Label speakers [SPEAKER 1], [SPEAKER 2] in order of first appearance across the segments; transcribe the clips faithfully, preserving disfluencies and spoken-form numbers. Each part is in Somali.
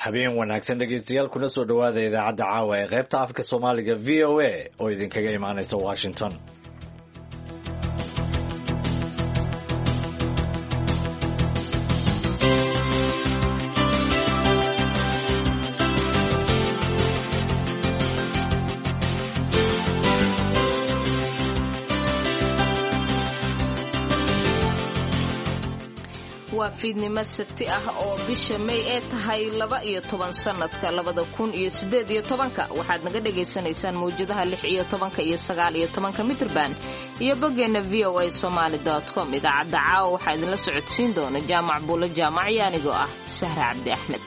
[SPEAKER 1] habeen wanaagsan dhegeystayaal kuna soo dhawaada idaacadda caawa ee qaybta afka Soomaaliga V O A oo idinkaga imaanaysa Washington.
[SPEAKER 2] waa fiidnimo sabti ah oo bisha May ee tahay laba iyo toban sanadka labada kun iyo siddeed iyo tobanka waxaad naga dhageysanaysaan mawjadaha lix iyo tobanka iyo sagaal iyo tobanka mitirban iyo boggeena v o a somali dot com. idaacadda caawa waxaa idinla socodsiin doona jaamac buulo jaamac iyo anigoo ah Sahra Cabdi Axmed.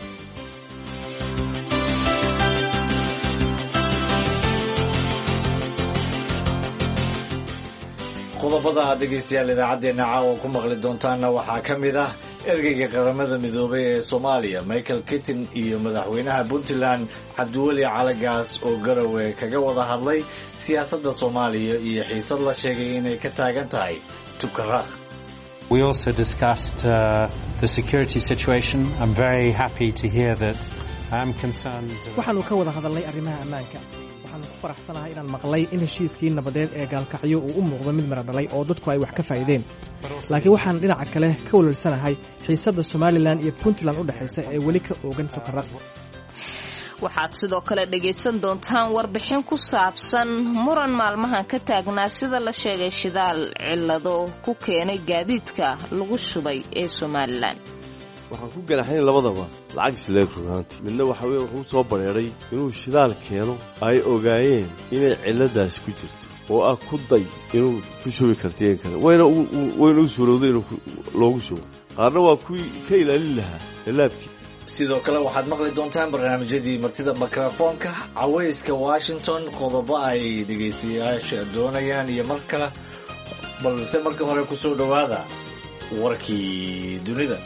[SPEAKER 1] qodobada aad dhegeystayaal idaacadeena caawa ku maqli doontaana waxaa ka mid ah ergeyga qaramada midoobay ee Soomaaliya Michael Keating iyo madaxweynaha Puntland Cabdiweli Calagaas oo Garowe kaga wada hadlay siyaasadda Soomaaliya iyo xiisad la sheegay inay ka taagan tahay Tukaraq.
[SPEAKER 3] We also discussed uh, the security situation. I'm very happy to hear that. I'm concerned.
[SPEAKER 4] waxaanu ka wada hadalnay arrimaha ammaanka. waxaan ku faraxsanahay inaan maqlay in heshiiskii nabadeed ee gaalkacyo uu u muuqdo mid mara dhalay oo dadku ay wax ka faa'iideen. laakiin waxaan dhinaca kale ka walwalsanahay xiisadda Somaliland iyo Puntland u dhaxaysa ee weli ka oogan Tukaraq.
[SPEAKER 2] waxaad sidoo kale dhegaysan doontaan warbixin ku saabsan muran maalmahan ka taagnaa sida la sheegay shidaal cillado ku keenay gaadiidka lagu shubay ee Somaliland.
[SPEAKER 5] waxaan ku ganaxay labadaba lacag isleeg runaantii midna waxa weeye wuxuu soo bareeray inuu shidaal keeno ay ogaayeen inay cilladaas ku jirto oo ah ku day inuu ku shubi karteen kale wayna wayna u suurowday inuu loogu shubo qaarna waa kuwii ka ilaalin lahaa laabkii.
[SPEAKER 1] sidoo kale waxaad maqli doontaan barnaamijyadii martida mikrofoonka cawayska Washington qodobo ay dhegeystayaasha doonayaan iyo mar kale balse marka hore ku soo dhawaada warkii dunida.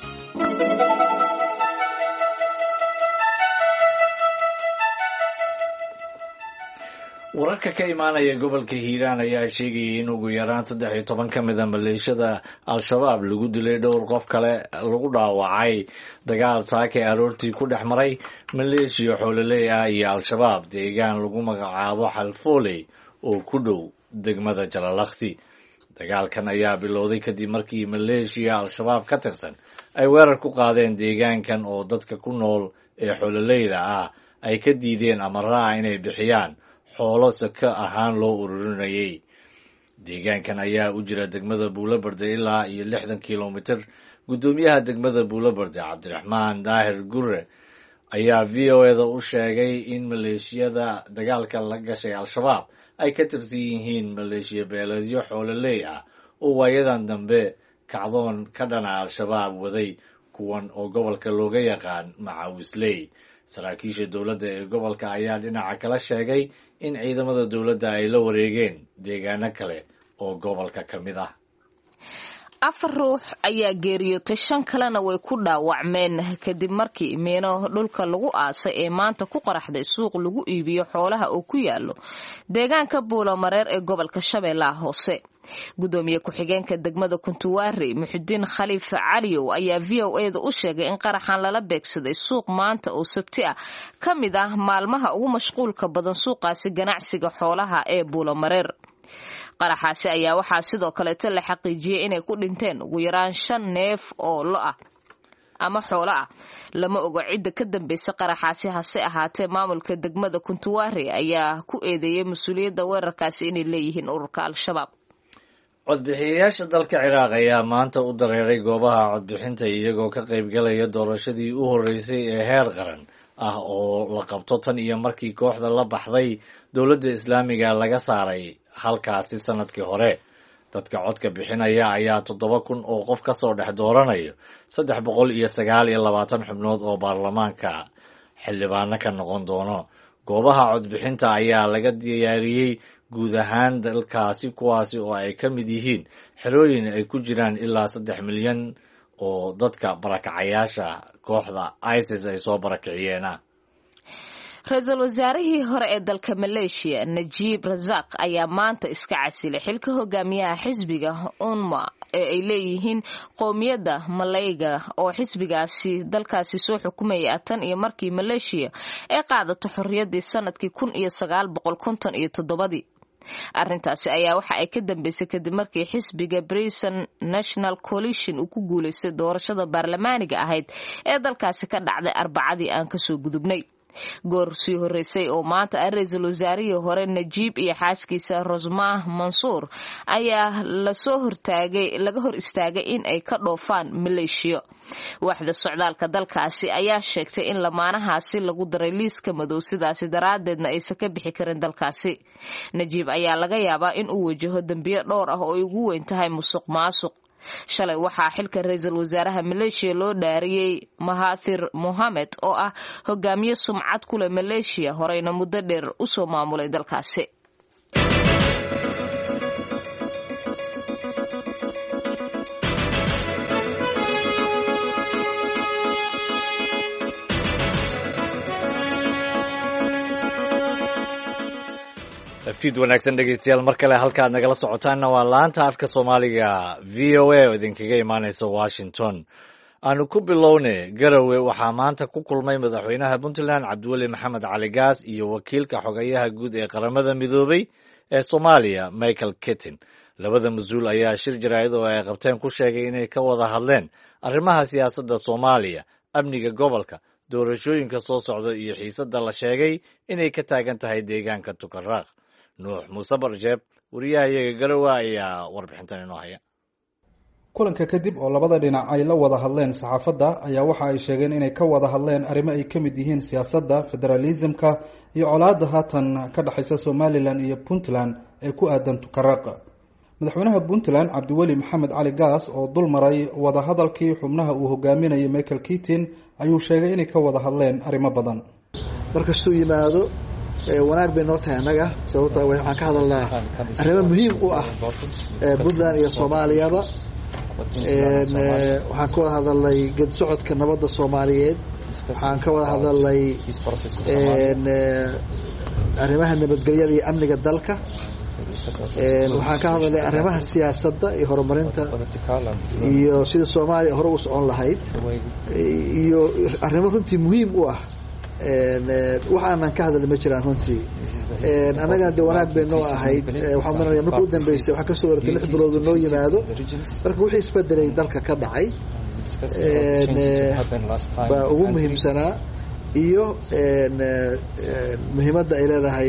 [SPEAKER 1] wararka ka imaanaya gobolka Hiiraan ayaa sheegayay in ugu yaraan saddex iyo toban ka mid ah maleeshiyada Al-Shabaab lagu dilay dhowr qof kale lagu dhaawacay dagaal saaka aroortii ku dhex maray maleeshiyo xoololey ah iyo Al-Shabaab deegaan lagu magacaabo Xalfooley oo ku dhow degmada Jalalaqsi. dagaalkan ayaa bilowday kadib markii maleeshiya Al-Shabaab ka tirsan ay weerar ku qaadeen deegaankan oo dadka ku nool ee xoololeyda ah ay ka diideen amarraa inay bixiyaan xoolo saka ahaan loo ururinayay. deegaankan ayaa u jira degmada Buulabarde ilaa iyo lixdan kilomitir. guddoomiyaha degmada Buulabarde Cabdiraxmaan Daahir Gurre ayaa V O A da u sheegay in maleeshiyada dagaalka la gashay Al-Shabaab ay ka tirsan yihiin maleeshiya beeleedyo xoololey ah oo waayadan dambe kacdoon ka dhana Al-Shabaab waday kuwan oo gobolka looga yaqaan Macawisley. saraakiisha dowladda ee gobolka ayaa dhinaca kala sheegay in ciidamada dowladda ay la wareegeen deegaano kale oo gobolka ka mid ah.
[SPEAKER 2] afar ruux ayaa geeriyootay shan kalena way ku dhaawacmeen kadib markii meeno dhulka lagu aasay ee maanta ku qaraxday suuq lagu iibiyo xoolaha oo ku yaalo deegaanka Buulamareer ee gobolka Shabeellaha Hoose. gudoomiye ku-xigeenka degmada Kuntuwaari Muxudiin Khaliif Caliyow ayaa V O A da u sheegay in qaraxan lala beegsaday suuq maanta oo sabti ah ka mid ah maalmaha ugu mashquulka badan suuqaasi ganacsiga xoolaha ee Buulamareer. qaraxaasi ayaa waxaa sidoo kale la xaqiijiyay inay ku dhinteen ugu yaraan shan neef oo lo ah ama xoolo ah. lama oga cidda ka dambeysay qaraxaasi hase ahaatee maamulka degmada Kuntuwaari ayaa ku eedeeyay mas'uuliyadda weerarkaasi inay leeyihiin ururka Al-Shabaab.
[SPEAKER 1] codbixiyayaasha dalka Ciraaq ayaa maanta u dareeray goobaha codbixinta iyagoo ka qaybgalaya doorashadii u horeysay ee heer qaran ah oo la qabto tan iyo markii kooxda la baxday dowladda Islaamiga laga saaray halkaasi sanadkii hore. dadka codka bixinaya ayaa toddoba kun oo qof ka soo dhex dooranayo saddex boqol iyo sagaal iyo labaatan xubnood oo baarlamaanka xildhibaano ka noqon doono. goobaha codbixinta ayaa laga diyaariyey guud ahaan dalkaasi kuwaasi oo ay ka mid yihiin xerooyin ay ku jiraan ilaa saddex milyan oo dadka barakacayaasha kooxda ISIS ay soo barakiciyeena.
[SPEAKER 2] ra-iisul wasaarihii hore ee dalka maleeshiya najiib rasaaq ayaa maanta iska casilay xilka hogaamiyaha xisbiga unma ee ay leeyihiin qowmiyadda malayga oo xisbigaasi dalkaasi soo xukumaya tan iyo markii maleeshiya ay qaadato xorriyaddii sanadkii kun iyo sagaal boqol konton iyo toddobadii arrintaasi ayaa waxa ay ka dambeysay kadib markii xisbiga Barisan National Coalition uu ku guuleystay doorashada baarlamaaniga ahayd ee dalkaasi ka dhacday Arbacadii aan ka soo gudubnay goor sii horeysay oo maanta ra-iisul wasaarihii hore Najiib iyo xaaskiisa Rosmah Mansour ayaa la soo hortaagay laga hor istaagay in ay ka dhoofaan Maleeshiya waaxda socdaalka dalkaasi ayaa sheegtay in lamaanahaasi lagu daray liiska madow sidaasi daraadeedna aysan ka bixi karin dalkaasi Najiib ayaa laga yaabaa in uu wajaho dambiyo dhowr ah oo ay ugu weyn tahay musuq maasuq shalay waxaa xilka ra-iisul wasaaraha Maleeshiya loo dhaariyay Mahathir Mohamad oo ah hogaamiye sumcad ku leh Maleeshiya horeyna muddo dheer u soo maamulay dalkaasi
[SPEAKER 1] fiid wanaagsan dhegeystayaal mar kale halkaad nagala socotaanna waa laanta afka Soomaaliga V O A oo idinkaga imaanaysa Washington aanu ku bilowne Garowe waxaa maanta ku kulmay madaxweynaha Puntland Cabdiweli Maxamed Cali Gaas iyo wakiilka xogayaha guud ee qaramada midoobay ee Soomaaliya Michael Keating labada mas'uul ayaa shir jaraa'id oo ay qabteen ku sheegay inay ka wada hadleen arrimaha siyaasadda Soomaaliya amniga gobolka doorashooyinka soo socda iyo xiisadda la sheegay inay ka taagan tahay deegaanka Tukaraq nuux muuse barjeeb wariyahayaga Garowe ayaa warbixintan inoo haya
[SPEAKER 6] kulanka kadib oo labada dhinac ay la wada hadleen saxaafadda ayaa waxa ay sheegeen inay ka wada hadleen arrimo ay ka mid yihiin siyaasadda federalismka iyo colaadda haatan ka dhaxaysa Somaliland iyo Puntland ee ku aadan Tukaraq madaxweynaha Puntland Cabdiweli Maxamed Cali Gaas oo dul maray wada hadalkii xubnaha uu hogaaminayo Michael Keating ayuu sheegay inay ka wada hadleen arrimo badan
[SPEAKER 7] markastuu yimaado wanaag bay noo tahay anaga sababtoo waxaan ka hadalnaa arrimo muhiim u ah Puntland iyo Soomaaliyaba waxaan ka wada hadalnay ged socodka nabadda Soomaaliyeed waxaan ka wada hadalnay arrimaha nabadgelyada iyo amniga dalka waxaan ka hadalnay arrimaha siyaasadda iyo horumarinta iyo sida Soomaaliya hore u socon lahayd iyo arrimo runtii muhiim u ah waxaanan ka hadalay ma jiraan runtii annagana de wanaag bay noo ahayd waxaan maraya marka u dambeysay waxaa kasoo waratay lix bilood noo yimaado marka wixii isbedelay dalka ka dhacay baa ugu muhiimsanaa iyo muhiimadda ay leedahay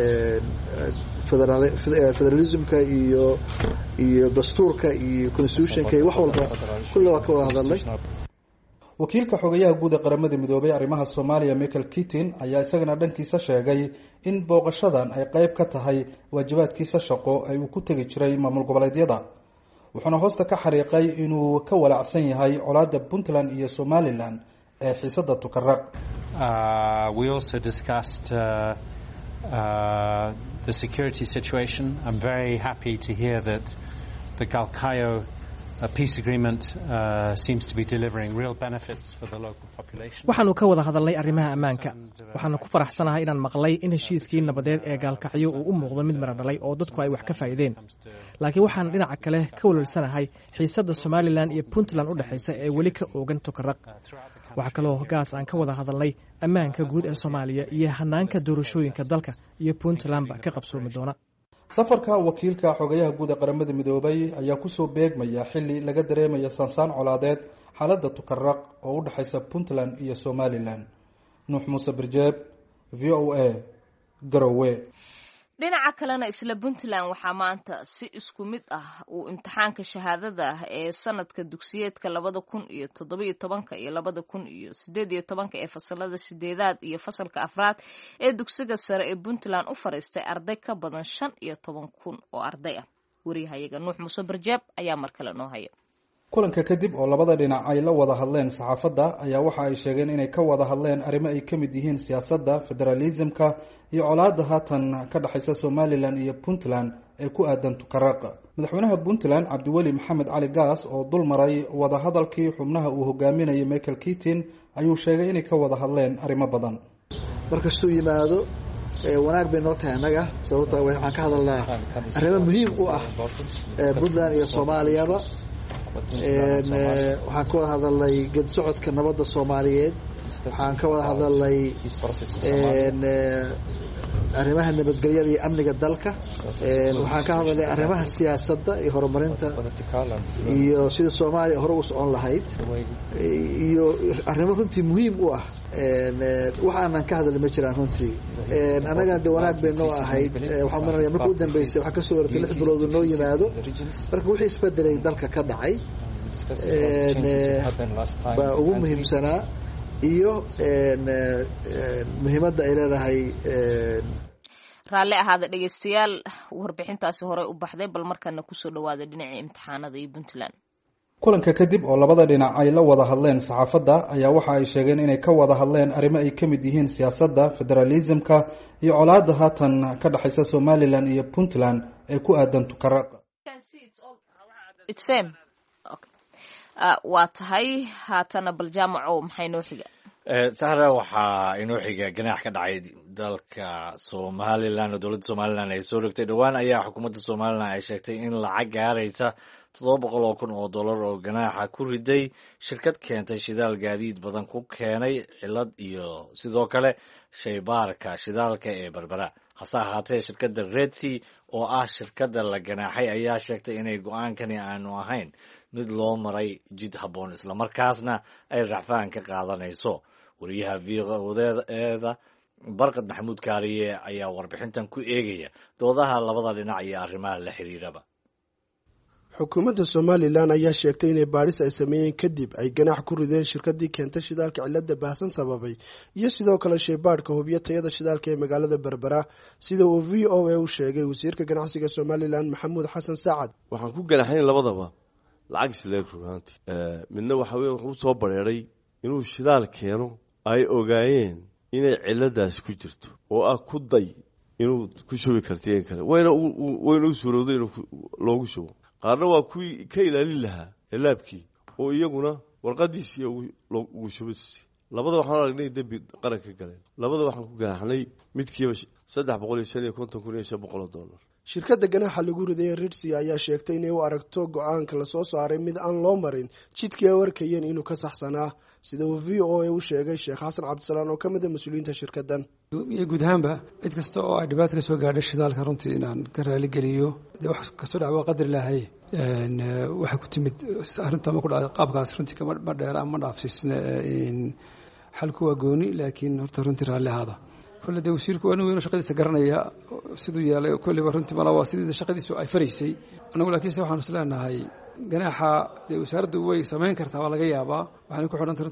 [SPEAKER 7] federalismka iyo iyo dastuurka iyo constitutionka iyo wax walba kulle waa ka wada hadalnay
[SPEAKER 6] wakiilka xogayaha guud ee qaramada midoobay arrimaha Soomaaliya Michael Keating ayaa isagana dhankiisa sheegay in booqashadan ay qayb ka tahay waajibaadkiisa shaqo ay uu ku tagi jiray maamul goboleedyada wuxuuna hoosta ka xariiqay inuu ka walacsan yahay colaadda Puntland iyo Somaliland ee xiisadda Tukaraq
[SPEAKER 3] uh, we also discussed uh, uh, the security situation. I'm very happy to hear that the Galkayo A peace agreement uh, seems to be delivering real benefits for the local population.
[SPEAKER 4] waxaanu ka wada hadalnay arrimaha ammaanka waxaanu ku faraxsanahay inaan maqlay in heshiiskii nabadeed ee gaalkacyo uu u muuqdo mid mara dhalay oo dadku ay wax ka faa'iideen laakiin waxaan dhinaca kale ka walwalsanahay xiisadda Somaliland iyo Puntland u dhaxaysa ee weli ka oogan Tukaraq waxa kale oo Gaas aan ka wada hadalnay ammaanka guud ee Soomaaliya iyo hanaanka doorashooyinka dalka iyo Puntland ba ka qabsoomi doona
[SPEAKER 6] safarka wakiilka xogayaha guud ee qaramada midoobay ayaa ku soo beegmaya xilli laga dareemayo sansaan colaadeed xaaladda Tukaraq oo u dhaxaysa Puntland iyo Somaliland nuux muuse barjeeb V O A Garowe
[SPEAKER 2] dhinaca kalena isla Puntland waxaa maanta si isku mid ah uu imtixaanka shahaadada ee sanadka dugsiyeedka labada kun iyo toddoba iyo tobanka iyo labada kun iyo siddeed iyo tobanka ee fasalada sideedaad iyo fasalka afraad ee dugsiga sare ee Puntland u fariistay arday ka badan shan iyo toban kun oo arday ah wariyahayaga nuux muuse barjeeb ayaa mar kale noo haya
[SPEAKER 6] kulanka kadib oo labada dhinac ay la wada hadleen saxaafadda ayaa waxa ay sheegeen inay ka wada hadleen arrimo ay ka mid yihiin siyaasadda federalismka iyo colaadda haatan ka dhaxaysa Somaliland iyo Puntland ee ku aadan Tukaraq madaxweynaha Puntland Cabdiweli Maxamed Cali Gaas oo dul maray wada hadalkii xubnaha uu hogaaminayo Michael Keating ayuu sheegay inay ka wada hadleen arrimo badan
[SPEAKER 7] markastuu yimaado wanaag bay noo tahay annaga sababto waxaan ka hadalnaa arrimo muhiim u ah puntland iyo soomaaliyaba waxaan ka wada hadalnay geedi socodka nabadda soomaaliyeed waxaan ka wada hadalnay arrimaha nabadgelyada iyo amniga dalka waxaan ka hadalnay arrimaha siyaasadda iyo horumarinta iyo sida soomaaliya hore u socon lahayd iyo arrimo runtii muhiim u ah wax aanan ka hadalin ma jiraan runtii annagana de wanaag bay noo ahayd waxaan maranaya marka u dambeysay waxaa kasoo waratay lix biloodu noo yimaado marka wixii isbedelay dalka ka dhacay baa ugu muhiimsanaa iyo muhiimadda ay leedahay.
[SPEAKER 2] raalli ahaada dhegeystayaal warbixintaasi horey u baxday bal markana kusoo dhawaada dhinacii imtixaanada iyo puntland.
[SPEAKER 6] kulanka kadib oo labada dhinac ay la wada hadleen saxaafadda ayaa waxa ay sheegeen inay ka wada hadleen arrimo ay ka mid yihiin siyaasadda federalismka iyo colaadda haatan ka dhexaysa somalilan iyo puntland ee ku aadan tukaraq.
[SPEAKER 2] waa tahay haatana bal jaamaco maxay noo xiga?
[SPEAKER 1] sahra waxaa inoo xiga ganaax ka dhacay dalka somalilan oo dowladda somalilan ay soo rogtay dhowaan ayaa xukuumadda somalilan ay sheegtay in lacag gaaraysa toddoba boqol oo kun oo dollar oo ganaaxa ku riday shirkad keentay shidaal gaadiid badan ku keenay cilad iyo sidoo kale shaybaarka shidaalka ee berbera. hase ahaatee shirkadda redsi oo ah shirkadda la ganaaxay ayaa sheegtay inay go-aankani aanu ahayn mid loo maray jid habboon islamarkaasna ay racfaan ka qaadanayso. wariyaha v o eeda barkad maxamuud kaariye ayaa warbixintan ku eegaya doodaha labada dhinac iyo arrimaha la xiriiraba.
[SPEAKER 8] xukuumadda somalilan ayaa sheegtay inay baadhis ay sameeyeen kadib ay ganaax ku rideen shirkadii keentay shidaalka cilada baahsan sababay iyo sidoo kale shaybaadhka hubiyo tayada shidaalka ee magaalada berbera sida uu v o a u sheegay wasiirka ganacsiga somalilan maxamuud xasan saacad.
[SPEAKER 5] waxaan ku ganaxayn labadaba lacag isleeg rugaantii midna waxa weye wuxuu soo bareeray inuu shidaal keeno ay ogaayeen inay ciladaasi ku jirto oo ah ku day inuu ku shubi kartien kale wayna wayna u suurowday inuu loogu shubo. qaarna waa kuwii ka ilaalin lahaa laabkii oo iyaguna warqadiisii ugu shubisay. labada waxaan aragnay dembi qaran ka galeen. labada waxaan ku ganaxnay midkiiba saddex boqol iyo shan iyo konton kun iyo shan boqol oo dollar.
[SPEAKER 8] shirkadda ganaaxa lagu riday ridsi ayaa sheegtay inay u aragto go-aanka lasoo saaray mid aan loo marin jidkii ay warkayeen inuu ka saxsanaa sida uu v o a u sheegay sheekh xasan cabdisalaan oo ka mid a mas-uuliyiinta shirkaddan.
[SPEAKER 9] iyo guud ahaanba cid kasta oo ay dhibaato ka soo gaadhay shidaalka runtii inaan ka raaligeliyo dee wax kastoo dhac waa qadar ilaahay waxay ku timid arrinta ma ku dhacday qaabkaas runtii kama dheera ma dhaafsiisna xalku waa gooni laakiin horta runtii raalli ahaada kolle dee wasiirku anigu inuu shaqadiisa garanaya siduu yeelay kolleyba runtii mala waa sidii shaqadiisu ay faraysay anagu laakiinse waxaanu is leenahay ganaaxa dee wasaaraddu way samayn kartaa waa laga yaabaa waxaana ku xidhantay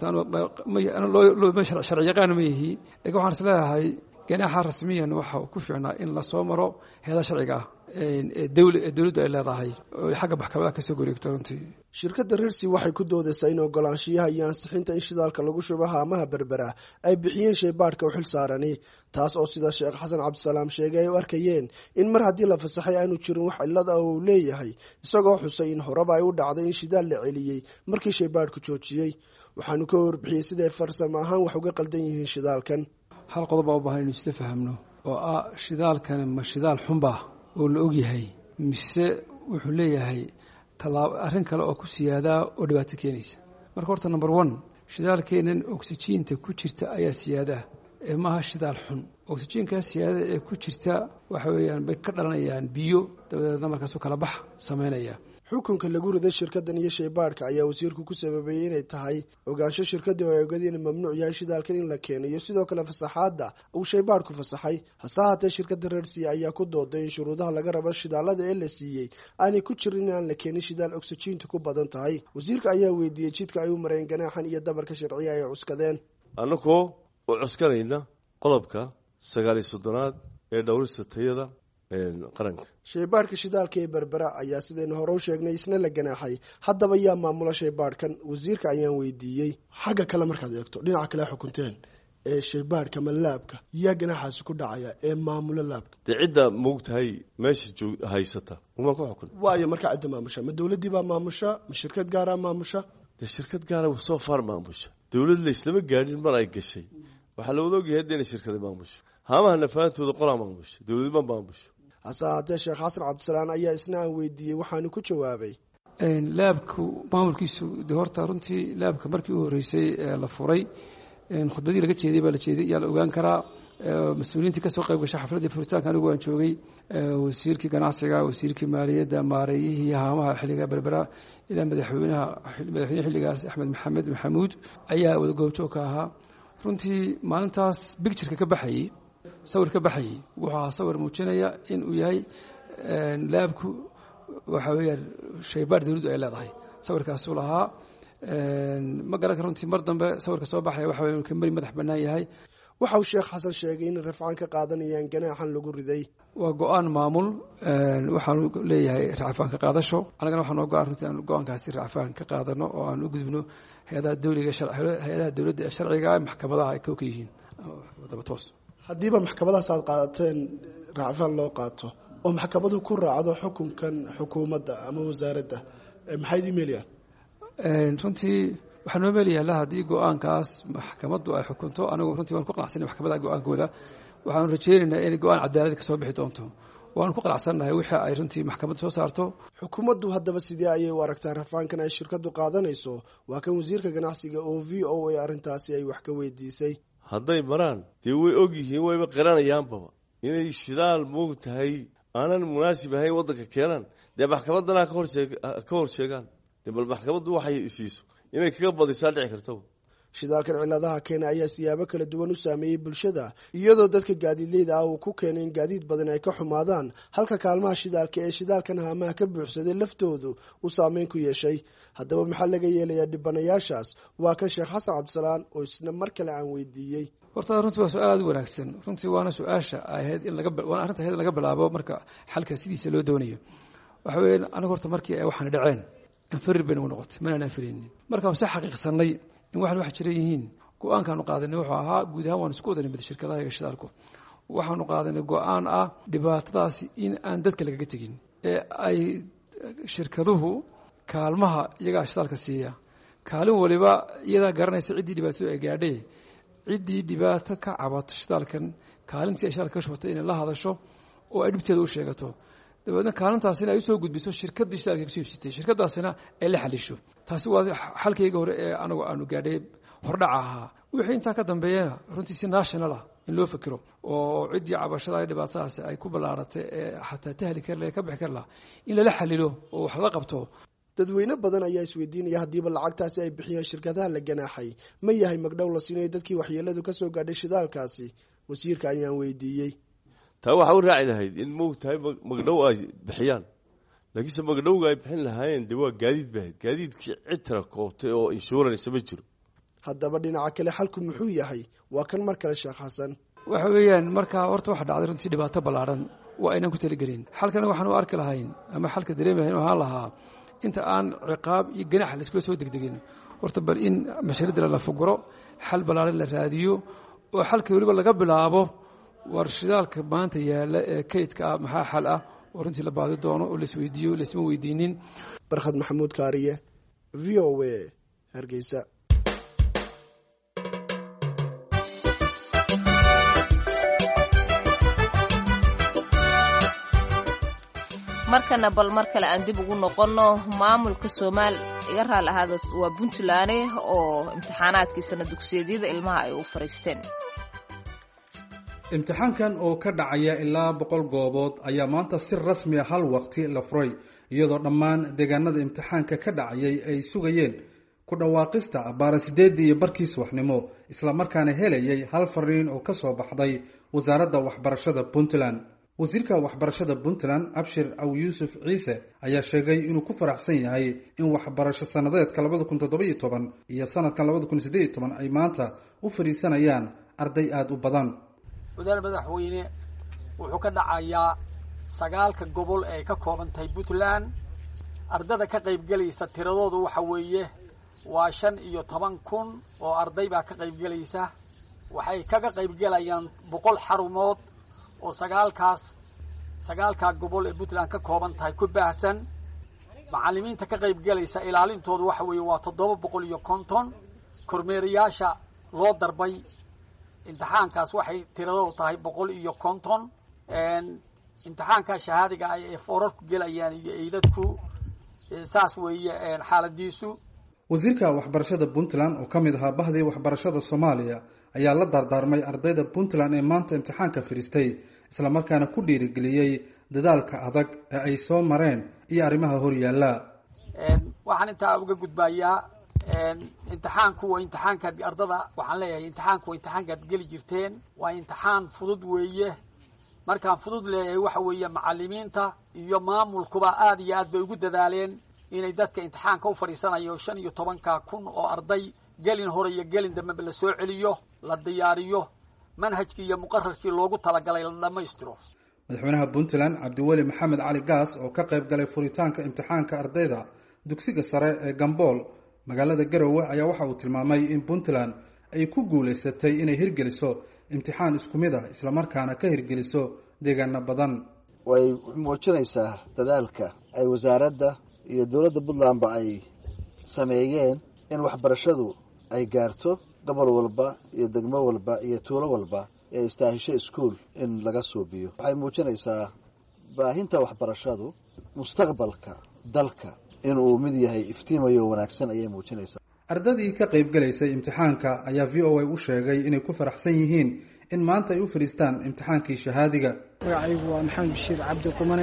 [SPEAKER 9] runtii sharci yaqaan ma yihi laakiin waxaan is leeyahay ganaaxa rasmiyan waxa ku fiicnaa in lasoo maro heeda sharciga ah ee dowladdu ay leedahay oo xagga maxkamadaha kasoo goreegto runtii.
[SPEAKER 8] shirkadda rirsi waxay ku doodaysaa in ogolaanshiyaha iyo ansixinta in shidaalka lagu shubo haamaha berbera ay bixiyeen shaybaadhka u xil saarani taas oo sida sheekh xasan cabdisalaam sheegay ay u arkayeen in mar haddii la fasaxay aanu jirin wax cillad ah uu leeyahay isagoo xusay in horeba ay u dhacday in shidaal la celiyey markii shaybaadhku joojiyey. waxaanu ka warbixiyey siday farsamo ahaan wax uga qaldan yihiin shidaalkan.
[SPEAKER 9] hal qodob baa u baahan inu isla fahamno oo ah shidaalkani ma shidaal xunba oo la ogyahay mise wuxuu leeyahay talaab arrin kale oo ku siyaadaa oo dhibaato keenaysa. marka horta number one shidaalkeenan oksijiinta ku jirta ayaa siyaadaa ee maaha shidaal xun. oksijiinkaa siyaadada ee ku jirta waxa weeyaan bay ka dhalanayaan biyo dabadeedna markaasuu kala bax samaynaya.
[SPEAKER 8] xukunka lagu riday shirkaddan iyo shaybaadhka ayaa wasiirku ku sababeeyey inay tahay ogaansho shirkadda oo ay ogadeen in mamnuuc yahay shidaalkan in la keeno iyo sidoo kale fasaxaadda uu shaybaadhku fasaxay. hase haatee shirkadda reersiya ayaa ku dooday in shuruudaha laga rabo shidaalada ee la siiyey aanay ku jirin in aan la keenin shidaal oksijiintu ku badan tahay. wasiirka ayaa weydiiyey jidka ay u mareen ganaaxan iyo dabarka sharciya ay cuskadeen.
[SPEAKER 5] annagoo u cuskanayna qodobka sagaal iyo soddonaad ee dhowrista tayada qaranka.
[SPEAKER 8] shaybaadhka shidaalka ee berbera ayaa sidaynu hore u sheegnay isna la ganaaxay. haddaba yaa maamula shaybaadhkan? wasiirka ayaan weydiiyey. xagga kale markaad eegto dhinaca kale xukunteen ee shaybaadhka ma laabka yaa ganaaxaasi ku dhacaya ee maamula laabka?
[SPEAKER 5] dee cidda moogtahay meesha joog haysata uma ku xukun.
[SPEAKER 8] waayo markaa cidda maamusha ma dowladdii baa maamusha ma shirkad gaaraa maamusha?
[SPEAKER 5] dee shirkad gaara soo far maamusha. dowlad la islama gaadhin mar ay gashay waxaa la wada ogyahay hadda inay shirkada maamusho haamaha nafaantooda qolaa maamusho dowladma maamusho
[SPEAKER 8] hase haatee sheekh xasan cabdisalaan ayaa isna aan weydiiyey waxaanu ku jawaabay
[SPEAKER 9] laabku maamulkiisu de horta runtii laabka markii u horreysay ee la furay khudbadii laga jeeday baa la jeeday yaa la ogaan karaa mas-uuliyiintii kasoo qayb gashay xafladdii furitaanka anigu waan joogay wasiirkii ganacsiga wasiirkii maaliyadda maareeyihii haamaha xilliga berbera ilaa madaxweynaha madaxweyne xilligaas axmed maxamed maxamuud ayaa wada goobjoog ka ahaa runtii maalintaas bictureka ka baxayey sawir ka baxayey wuxuu ahaa sawir muujinaya in uu yahay laabku waxa weeyaan shaybaar dawladdu ay leedahay sawirkaasuu lahaa ma garan kar runtii mar dambe sawirka soo baxaya waxa weya ka mari madax bannaan yahay
[SPEAKER 8] waxa uu sheekh xasan sheegay in rafcaan ka qaadanayaan ganaaxan lagu riday
[SPEAKER 9] waa go-aan maamul waxaanu leeyahay racfaan ka qaadasho annagana waxaa noo go-aan runtii aan go-aankaasi racfaan ka qaadano oo aan u gudbino hay-adaha dawliga hay-adaha dawladda ee sharciga maxkamadaha ay ka yihiin maxkamadaba toos
[SPEAKER 8] haddiiba maxkamadahaas aad qaadateen racfaan loo qaato oo maxkamadu ku raacdo xukunkan xukuumadda ama wasaaradda maxay idin meelayaan
[SPEAKER 9] runtii waxaa noo meelayaala haddii go-aankaas maxkamaddu ay xukunto anigu runtii waan ku qanacsanay maxkamadaha go-aankooda waxaanu rajaynaynaa inay go-aan cadaalad ka soo bixi doonto waanu ku qanacsannahay wixii ay runtii maxkamadda soo saarto
[SPEAKER 8] xukuumaddu haddaba sidee ayay u aragtaa rafaankan ay shirkaddu qaadanayso waa kan wasiirka ganacsiga oo v o a arrintaasi ay wax ka weydiisay
[SPEAKER 5] hadday maraan dee way og yihiin wayba qiranayaanbaba inay shidaal moog tahay aanan munaasib ahayn waddanka keenaan dee maxkamaddana ka hor sheegaan dee bal maxkamaddu waxay isiiso inay kaga badisaa dhici kartaba
[SPEAKER 8] shidaalkan ciladaha keena ayaa siyaabo kala duwan u saameeyey bulshada iyadoo dadka gaadiidleyda ah uu ku keenay in gaadiid badan ay ka xumaadaan halka kaalmaha shidaalka ee shidaalkan haamaha ka buuxsaday laftoodu uu saameyn ku yeeshay haddaba maxaa laga yeelayaa dhibanayaashaas waa kan sheekh xasan cabdisalaan oo isna mar kale aan weydiiyey
[SPEAKER 9] horta runtii waa su-aal aad u wanaagsan runtii waana su-aasha ahayd in laga waana arrinta ahayd in laga bilaabo marka xalka sidiisa loo doonayo waxa weeye anigu horta markii ay waxaana dhaceen anfarir bay nagu noqotay manaan anfaraynin markaan se xaqiiqsanay in waxan wax jira yihiin go-aankaanu qaadanay wuxuu ahaa guud ahaan waanu isku wadanay shirkadaha iyo shidaalku waxaanu qaadanay go-aan ah dhibaatadaasi in aan dadka lagaga tegin ee ay shirkaduhu kaalmaha iyagaa shidaalka siiya kaalin waliba iyadaa garanaysa ciddii dhibaatadu ay gaadhay ciddii dhibaato ka cabato shidaalkan kaalintii ay shidaalka ka shubatay inay la hadasho oo ay dhibteeda u sheegato dabeedna kaalintaasina ay usoo gudbiso shirkaddii shidaalka kasoo iibsatay shirkadaasina ay la xalisho taasi waa xalkayga hore ee anagu aanu gaadhay hordhaca ahaa wixii intaa ka dambeeyana runtii si national ah in loo fikiro oo ciddii cabashada ay dhibaatadaasi ay ku ballaaratay ee xataa tahli kar ka bixi kar laha in lala xalilo oo wax la qabto
[SPEAKER 8] dadweyne badan ayaa isweydiinaya haddiiba lacagtaasi ay bixiyeen shirkadaha la ganaaxay ma yahay magdhow la siinayo dadkii waxyeeladu ka soo gaadhay shidaalkaasi wasiirka ayaan weydiiyey
[SPEAKER 5] taa waxaa u raaci lahayd in moog tahay magdhow ay bixiyaan laakiinse magdhowga ay bixin lahaayeen dee waa gaadiid bahayd gaadiidkii cid tira koobtay oo inshuransa ma jiro
[SPEAKER 8] haddaba dhinaca kale xalku muxuu yahay waa kan mar kale sheekh xasan
[SPEAKER 9] waxa weeyaan markaa horta waxa dhacday runtii dhibaato ballaadhan waa aynaan ku taligelin xalkana waxaan u arki lahayn ama xalka dareemi lahayn ahaan lahaa inta aan ciqaab iyo ganax laiskula soo degdegin horta bal in mashaariddala la fuguro xal ballaadhan la raadiyo oo xalka weliba laga bilaabo war shidaalka maanta yaalla ee kaydka ah maxaa xal ah oo runtii la baadi doono oo laisweydiiyo laisma weydiinin
[SPEAKER 8] barkhad maxamuud kaariye v o a hargeysa
[SPEAKER 2] markana bal mar kale aan dib ugu noqonno maamulka soomaal iga raali ahaada waa puntland oo imtixaanaadkiisana dugsiyadiyada ilmaha ay u fariisteen
[SPEAKER 6] imtixaankan oo ka dhacaya ilaa boqol goobood ayaa maanta si rasmi a hal waqti la furay iyadoo dhammaan deegaanada imtixaanka ka dhacayay ay sugayeen ku dhawaaqista baara sideedii iyo barkii subaxnimo islamarkaana helayay hal fariin oo ka soo baxday wasaaradda waxbarashada puntland wasiirka waxbarashada puntland abshir aw yuusuf ciise ayaa sheegay inuu ku faraxsan yahay in waxbarasho sanadeedka labada kun toddobiyo toban iyo sanadkan labada kun siddeed iyo toban ay maanta u fadhiisanayaan arday aada u badan
[SPEAKER 10] wadaal madaxweyne wuxuu ka dhacayaa sagaalka gobol ee ka kooban tahay puntland ardada ka qaybgelaysa tiradoodu waxa weeye waa shan iyo toban kun oo arday baa ka qaybgelaysa waxay kaga qaybgelayaan boqol xarumood oo sagaalkaas sagaalkaa gobol ee puntland ka kooban tahay ku baahsan macallimiinta ka qaybgelaysa ilaalintoodu waxa weeye waa toddoba boqol iyo konton kormeerayaasha loo darbay imtixaankaas waxay tiradoodu tahay boqol iyo konton imtixaankaa shahaadiga ay ee foorarku gelayaan iyo eydadku saas weeye xaaladiisu.
[SPEAKER 6] wasiirka waxbarashada puntland oo ka mid ahaa bahdii waxbarashada soomaaliya ayaa la dardaarmay ardayda puntland ee maanta imtixaanka fadhiistay islamarkaana ku dhiirigeliyey dadaalka adag ee ay soo mareen iyo arrimaha hor yaalla.
[SPEAKER 10] waxaan intaa uga gudbayaa imtixaanku waa imtixaankaad ardada waxaan leeyahay imtixaanku waa imtixaankaad geli jirteen, waa imtixaan fudud weeye. markaan fudud leeyahay waxa weeye macalimiinta iyo maamulkuba aad iyo aad bay ugu dadaaleen inay dadka imtixaanka u fadhiisanayo shan iyo tobanka kun oo arday gelin hore iyo gelin dambe la soo celiyo, la diyaariyo, manhajkii iyo muqarrarkii loogu talagalay la dhammaystiro.
[SPEAKER 6] madaxweynaha puntland cabdiweli maxamed cali gaas oo ka qayb galay furitaanka imtixaanka ardayda dugsiga sare ee gambool magaalada garowe ayaa waxa uu tilmaamay in puntland ay ku guulaysatay inay hirgeliso imtixaan isku mid ah islamarkaana ka hirgeliso deegaano badan.
[SPEAKER 7] way muujinaysaa dadaalka ay wasaaradda iyo dowladda puntlandba ay sameeyeen in waxbarashadu ay gaarto gobol walba iyo degmo walba iyo tuulo walba ee istaahisho iskuol in laga suubiyo. waxay muujinaysaa baahinta waxbarashadu mustaqbalka dalka inuu mid yahay iftiimayo wanaagsan ayay muujinaysaa.
[SPEAKER 6] ardadii ka qayb galaysay imtixaanka ayaa v o a u sheegay inay ku faraxsan yihiin in maanta ay u fadhiistaan imtixaankii shahaadiga.
[SPEAKER 11] magacaygu waa maxamed bashiir cabdi qumane.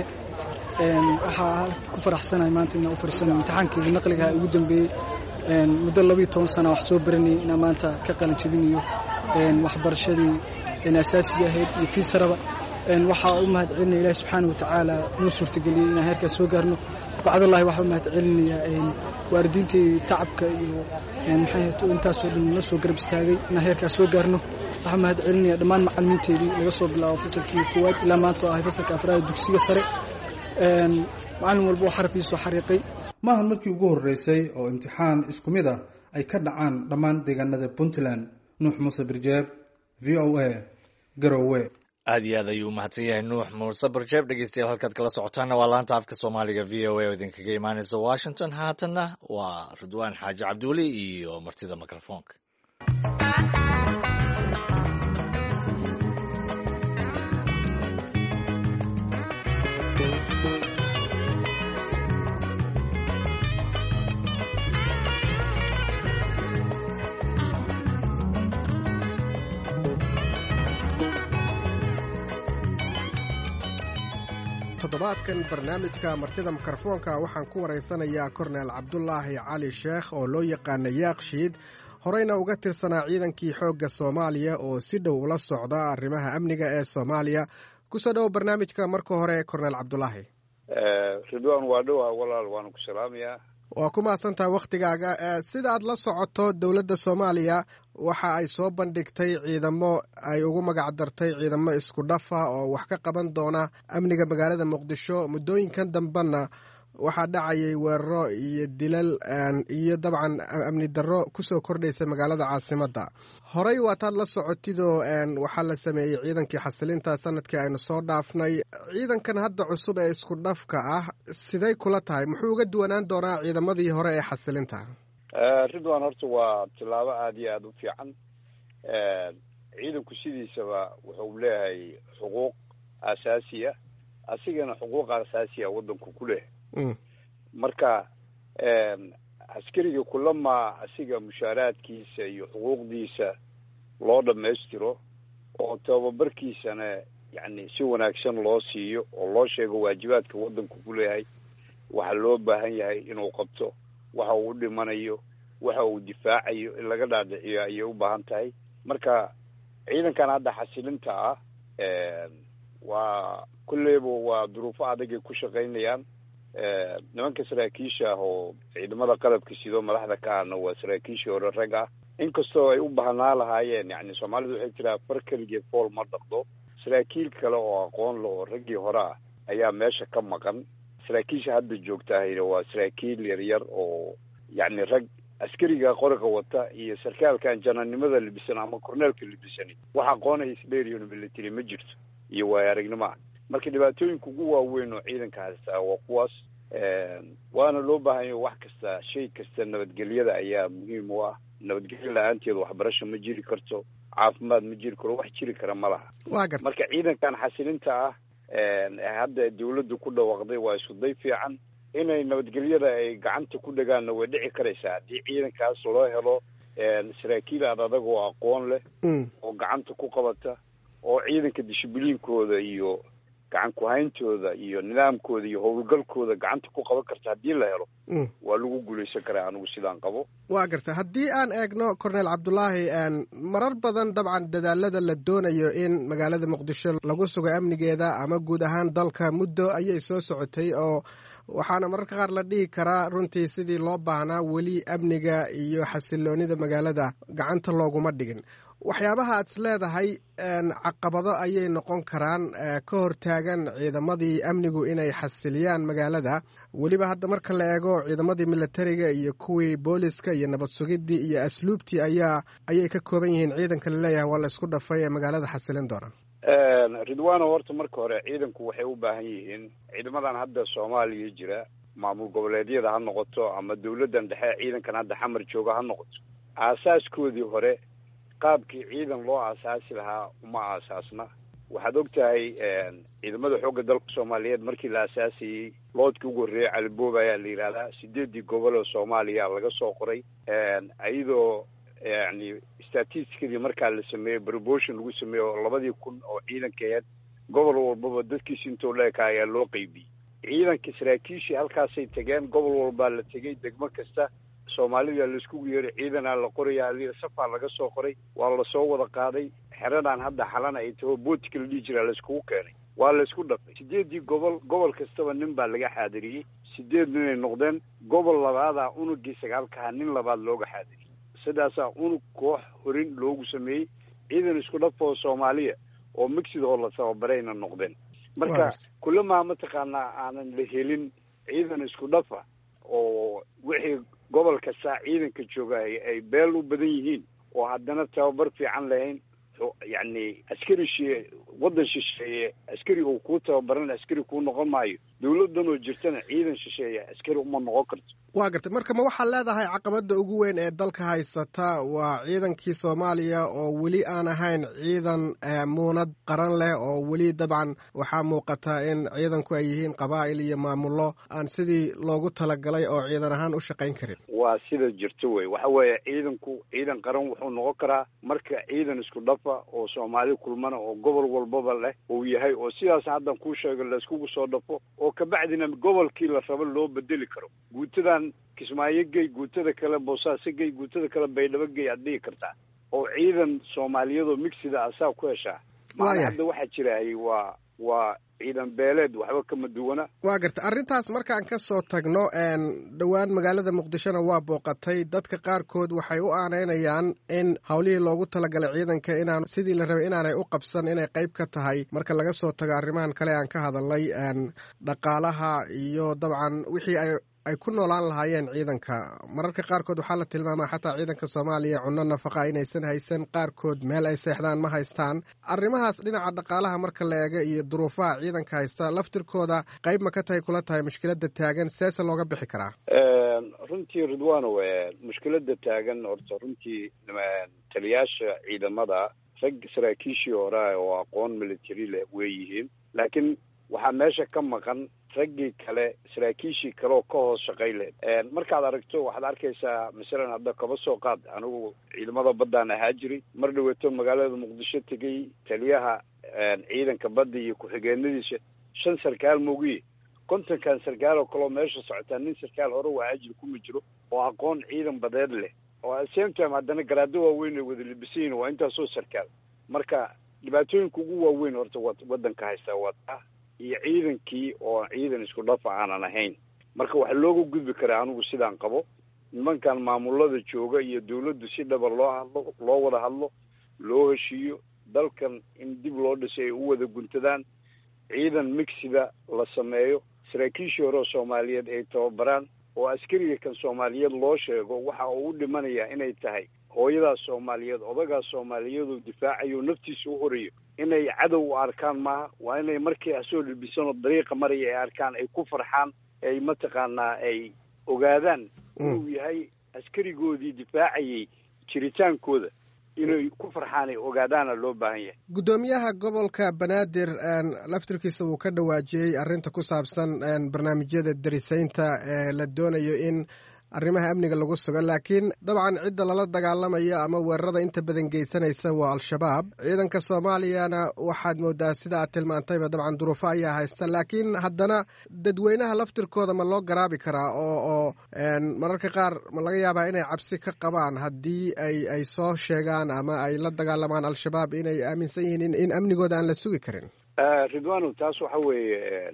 [SPEAKER 11] waxaa ku faraxsanahay maanta inaan u fadhiisano imtixaankii naqliga ugu dambeeyey. muddo labiiyo toban sana wax soo baranayay inaan maanta ka qalin jabinayo waxbarashadii asaasiga ahayd iyo tii saraba. waxaa u mahad celinaya ilaahi subxaana watacaala noo suurtageliyey inaan heerkaas soo gaarno. bacdallahi waxaa u mahad celinayaa waalidiintii tacabka iyo maxay intaasoo dhan la soo garab istaagay inaan heerkaas soo gaarno. waxaa mahad celinaya dhammaan macalimiinteedii laga soo bilaabo fasalkii koowaad ilaa maanta oo ahay fasalka afraad dugsiga sare. macalin walba oo xarafkiisoo xariiqay.
[SPEAKER 6] maahan markii ugu horreysay oo imtixaan isku mid ah ay ka dhacaan dhammaan deegaanada puntland. nuux muuse birjeeb, v o a, garowe.
[SPEAKER 1] aad iyo aad ayuu umahadsan yahay nuux muuse barjeeb. dhegeystayaal halkaad kala socotaana waa laanta afka soomaaliga v o a oo idinkaga imaanaysa washington. haatanna waa ridwaan xaaji cabdiweli iyo martida microfoonka.
[SPEAKER 12] toddobaadkan barnaamijka martida mikrofoonka waxaan ku waraysanayaa korneel cabdulaahi cali sheekh oo loo yaqaana yaaqshiid, horeyna uga tirsanaa ciidankii xoogga soomaaliya oo si dhow ula socda arrimaha amniga ee soomaaliya. kusoo dhowo barnaamijka marka hore korneel cabdulaahi.
[SPEAKER 13] ridwaan waa dhowaa walaal, waanu ku salaamayaa.
[SPEAKER 12] waa ku mahadsantaha wakhtigaaga. sida aad la socoto dowladda soomaaliya waxa ay soo bandhigtay ciidamo ay ugu magac dartay ciidamo isku dhafa oo wax ka qaban doona amniga magaalada muqdisho. muddooyinkan dambena waxaa dhacayay weeraro iyo dilal iyo dabcan amni darro kusoo kordhaysa magaalada caasimadda. horey waataad la socotidoo waxaa la sameeyey ciidankii xasilinta sanadkii aynu soo dhaafnay. ciidankan hadda cusub ee isku dhafka ah siday kula tahay, muxuu uga duwanaan doonaa ciidamadii hore ee xasilinta?
[SPEAKER 13] ridwan, horta waa tilaabo aada iyo aada u fiican. ciidanku sidiisaba wuxuu leeyahay xuquuq asaasiya, asigana xuquuq asaasiya waddanku ku leh. marka askariga kulama asiga mushaaraadkiisa iyo xuquuqdiisa loo dhammaystiro oo tababarkiisana yani si wanaagsan loo siiyo oo loo sheego waajibaadka waddanku ku leeyahay, waxaa loo baahan yahay inuu qabto, waxa uu u dhimanayo, waxa uu difaacayo in laga dhaadhiciyo ayay u baahan tahay. marka ciidankan hadda xasilinta ah waa kulleyba waa duruufo adagay ku shaqaynayaan. nimanka saraakiisha ah oo ciidamada qalabka sidoo madaxda ka ahna waa saraakiishii hore rag ah, inkastoo ay u baahnaa lahaayeen. yani soomaalidu waxay tiraa far keligeed fool ma dhaqdo. saraakiil kale oo aqoon le oo raggii hore ah ayaa meesha ka maqan. saraakiisha hadda joogtahayna waa saraakiil yaryar oo yani rag askariga qoriga wata iyo sarkaalkan jananimada libisan ama korneelka libisani wax aqoonay isdheeriyo military ma jirto iyo waaya aragnimo ah. marka dhibaatooyinka ugu waaweyn oo ciidanka haysta waa kuwaas. waana loo baahan yahay wax kasta, shay kasta nabadgelyada ayaa muhiim u ah. nabadgelyo la-aanteed waxbarasho ma jiri karto, caafimaad ma jiri karo, wax jiri kara ma laha. marka ciidankan xasilinta ah hadda dawladdu ku dhawaaqday waa isku day fiican. inay nabadgelyada ay gacanta ku dhagaanna way dhici karaysaa haddii ciidankaas loo helo saraakiil aad adag oo aqoon leh oo gacanta ku qabata oo ciidanka dishibliinkooda iyo gacan ku-hayntooda iyo nidaamkooda iyo howlgalkooda gacanta ku qaban karta haddii la helo waa lagu guulaysan karaa anigu sidaan qabo.
[SPEAKER 12] waa garta haddii aan eegno cornel cabdulaahi marar badan dabcan dadaalada la doonayo in magaalada muqdisho lagu sugo amnigeeda ama guud ahaan dalka muddo ayay soo socotay oo waxaana mararka qaar la dhihi karaa runtii sidii loo baahnaa weli amniga iyo xasiloonida magaalada gacanta looguma dhigin. waxyaabaha aad is leedahay caqabado ayay noqon karaan ka hortaagan ciidamadii amnigu inay xasiliyaan magaalada, weliba hadda marka la eego ciidamadii militariga iyo kuwii booliska iyo nabad sugidii iyo asluubtii ayaa ayay ka kooban yihiin ciidanka laleeyahay waa la isku dhafay ee magaalada xasilin doona.
[SPEAKER 13] ridwaano horta marka hore ciidanku waxay u baahan yihiin ciidamadan hadda soomaaliya jira maamul goboleedyada ha noqoto ama dawladdan dhexe ciidankan hadda xamar jooga ha noqoto aasaaskoodii hore qaabkii ciidan loo aasaasi lahaa uma aasaasna. waxaad og tahay ciidamada xoogga dalka soomaaliyeed markii la aasaasayey loodkii ugu horreeyey caliboob ayaa la yidhahdaa sideedii gobol oo soomaaliya laga soo qoray iyadoo yani statisticadii markaa la sameeyey proportion lagu sameeyey oo labadii kun oo ciidankeed gobol walbaba dadkiisi intoo leeka ayaa loo qeybiyey. ciidanka saraakiishii halkaasay tegeen, gobol walbaa la tegey, degmo kasta soomaalida laiskugu yeeray ciidanaa la qoraya safaa laga soo qoray, waa lasoo wada qaaday. xeradaan hadda xalana ay taho bootika la dhihi jiraa laiskugu keenay, waa laisku dhafay. sideedii gobol gobol kastaba nin baa laga xaadiriyey, sideed ninay noqdeen. gobol labaadaa unugii sagaalkaha nin labaad looga xaadiriyey. sidaasaa unug koox horin loogu sameeyey ciidan isku dhafoo soomaaliya oo migsidoo la tababarayna noqdeen. marka kulamaa mataqaanaa aanan la helin ciidan isku dhafa oo wixii gobol kasta ciidanka jooga ay beel u badan yihiin oo haddana tababar fiican lahayn, yacni askari shee waddan shisheeye askari uu kuu tababaran askari kuu noqon maayo. dawladdan oo jirtana ciidan shisheeye askari uma noqon karto.
[SPEAKER 12] waa gartay marka ma waxaad leedahay caqabada ugu weyn ee dalka haysata waa ciidankii soomaaliya oo weli aan ahayn ciidan muunad qaran leh oo weli dabcan waxaa muuqata in ciidanku ay yihiin qabaa'il iyo maamullo aan sidii loogu talagalay oo ciidan ahaan u shaqayn karin.
[SPEAKER 13] waa sida jirto wey. waxa weeye ciidanku ciidan qaran wuxuu noqon karaa marka ciidan isku dhafa oo soomaali kulmana oo gobol walbaba leh uu yahay oo sidaas haddan kuu sheego laiskugu soo dhafo oo kabacdina gobolkii la rabo loo bedeli karo. guutadan kismaayo gey, guutada kale boosaaso gey, guutada kale baydhabo gey aad dhihi kartaa oo ciidan soomaaliyadoo migsida asaa ku heshaa. maana hadda waxaa jirahay waa waa ciidan beeleed waxba kama duwana.
[SPEAKER 12] waa garta arrintaas markaan ka soo tagno dhowaan magaalada muqdishona waa booqatay. dadka qaarkood waxay u aaneynayaan in howlihii loogu talagalay ciidanka inaan sidii la rabay inaanay u qabsan inay qayb ka tahay marka laga soo tago arrimahan kale aan ka hadalnay dhaqaalaha iyo dabcan wixii ay ay ku noolaan lahaayeen ciidanka. mararka qaarkood waxaa la tilmaamaa xataa ciidanka soomaaliya cunno nafaqa inaysan haysan, qaarkood meel ay seexdaan ma haystaan. arrimahaas dhinaca dhaqaalaha marka la eego iyo duruufaha ciidanka haysta laftirkooda qayb ma ka tahay kula tahay mushkiladda taagan seese looga bixi karaa?
[SPEAKER 13] runtii ridwaano mushkiladda taagan horta runtii taliyaasha ciidamada rag saraakiishii hore oo aqoon military leh way yihiin, laakiin waxaa meesha ka maqan raggii kale saraakiishii kale oo ka hoos shaqay lehed. markaad aragto waxaad arkaysaa masalan hadda kaba soo qaad anigu ciidamada baddaan ahaa jiray, mar dhaweeto magaalada muqdisho tegey taliyaha ciidanka badda iyo ku-xigeenadiisa shan sarkaal moogiye kontonkan sarkaal oo kaleo meesha socotaa nin sarkaal hore waa ajir kuma jiro oo aqoon ciidan badeed leh oo same time haddana garaado waaweyn ay wada libisayin waa intaasoo sarkaal. marka dhibaatooyinka ugu waaweyn horta waddanka haystaa waa taa iyo ciidankii oo ciidan isku dhafa aanan ahayn. marka waxaa looga gudbi karaa anigu sidaan qabo nimankan maamulada jooga iyo dawladdu si dhaba loo hadlo loo wada hadlo loo heshiiyo dalkan in dib loo dhisay ay u wada guntadaan, ciidan migsida la sameeyo, saraakiishii hore oo soomaaliyeed ay tababaraan oo askariga kan soomaaliyeed loo sheego waxa uu u dhimanayaa inay tahay hooyadaas soomaaliyeed odagaas soomaaliyeedoo difaacayo naftiisa u horeeyo. inay cadow u arkaan maaha, waa inay markii asoo libisanoo dariiqa maraya ay arkaan ay ku farxaan, ay mataqaanaa ay ogaadaan inuu yahay askarigoodii difaacayay jiritaankooda inay ku farxaan ay ogaadaana loo baahan yahay.
[SPEAKER 12] guddoomiyaha gobolka banaadir laftirkiisa wuu ka dhawaajiyey arrinta ku saabsan barnaamijyada darisaynta ee la doonayo in arrimaha amniga lagu sugo, laakiin dabcan cidda lala dagaalamayo ama weerarada inta badan geysanaysa waa al-shabaab. ciidanka soomaaliyana waxaad moodaa sida aad tilmaantayba dabcan duruufo ayaa haysta, laakiin haddana dadweynaha laftirkooda ma loo garaabi karaa oo oo mararka qaar ma laga yaabaa inay cabsi ka qabaan haddii ay ay soo sheegaan ama ay la dagaalamaan al-shabaab inay aaminsan yihiin in amnigooda aan la sugi karin?
[SPEAKER 13] ridwano taas waxa weeye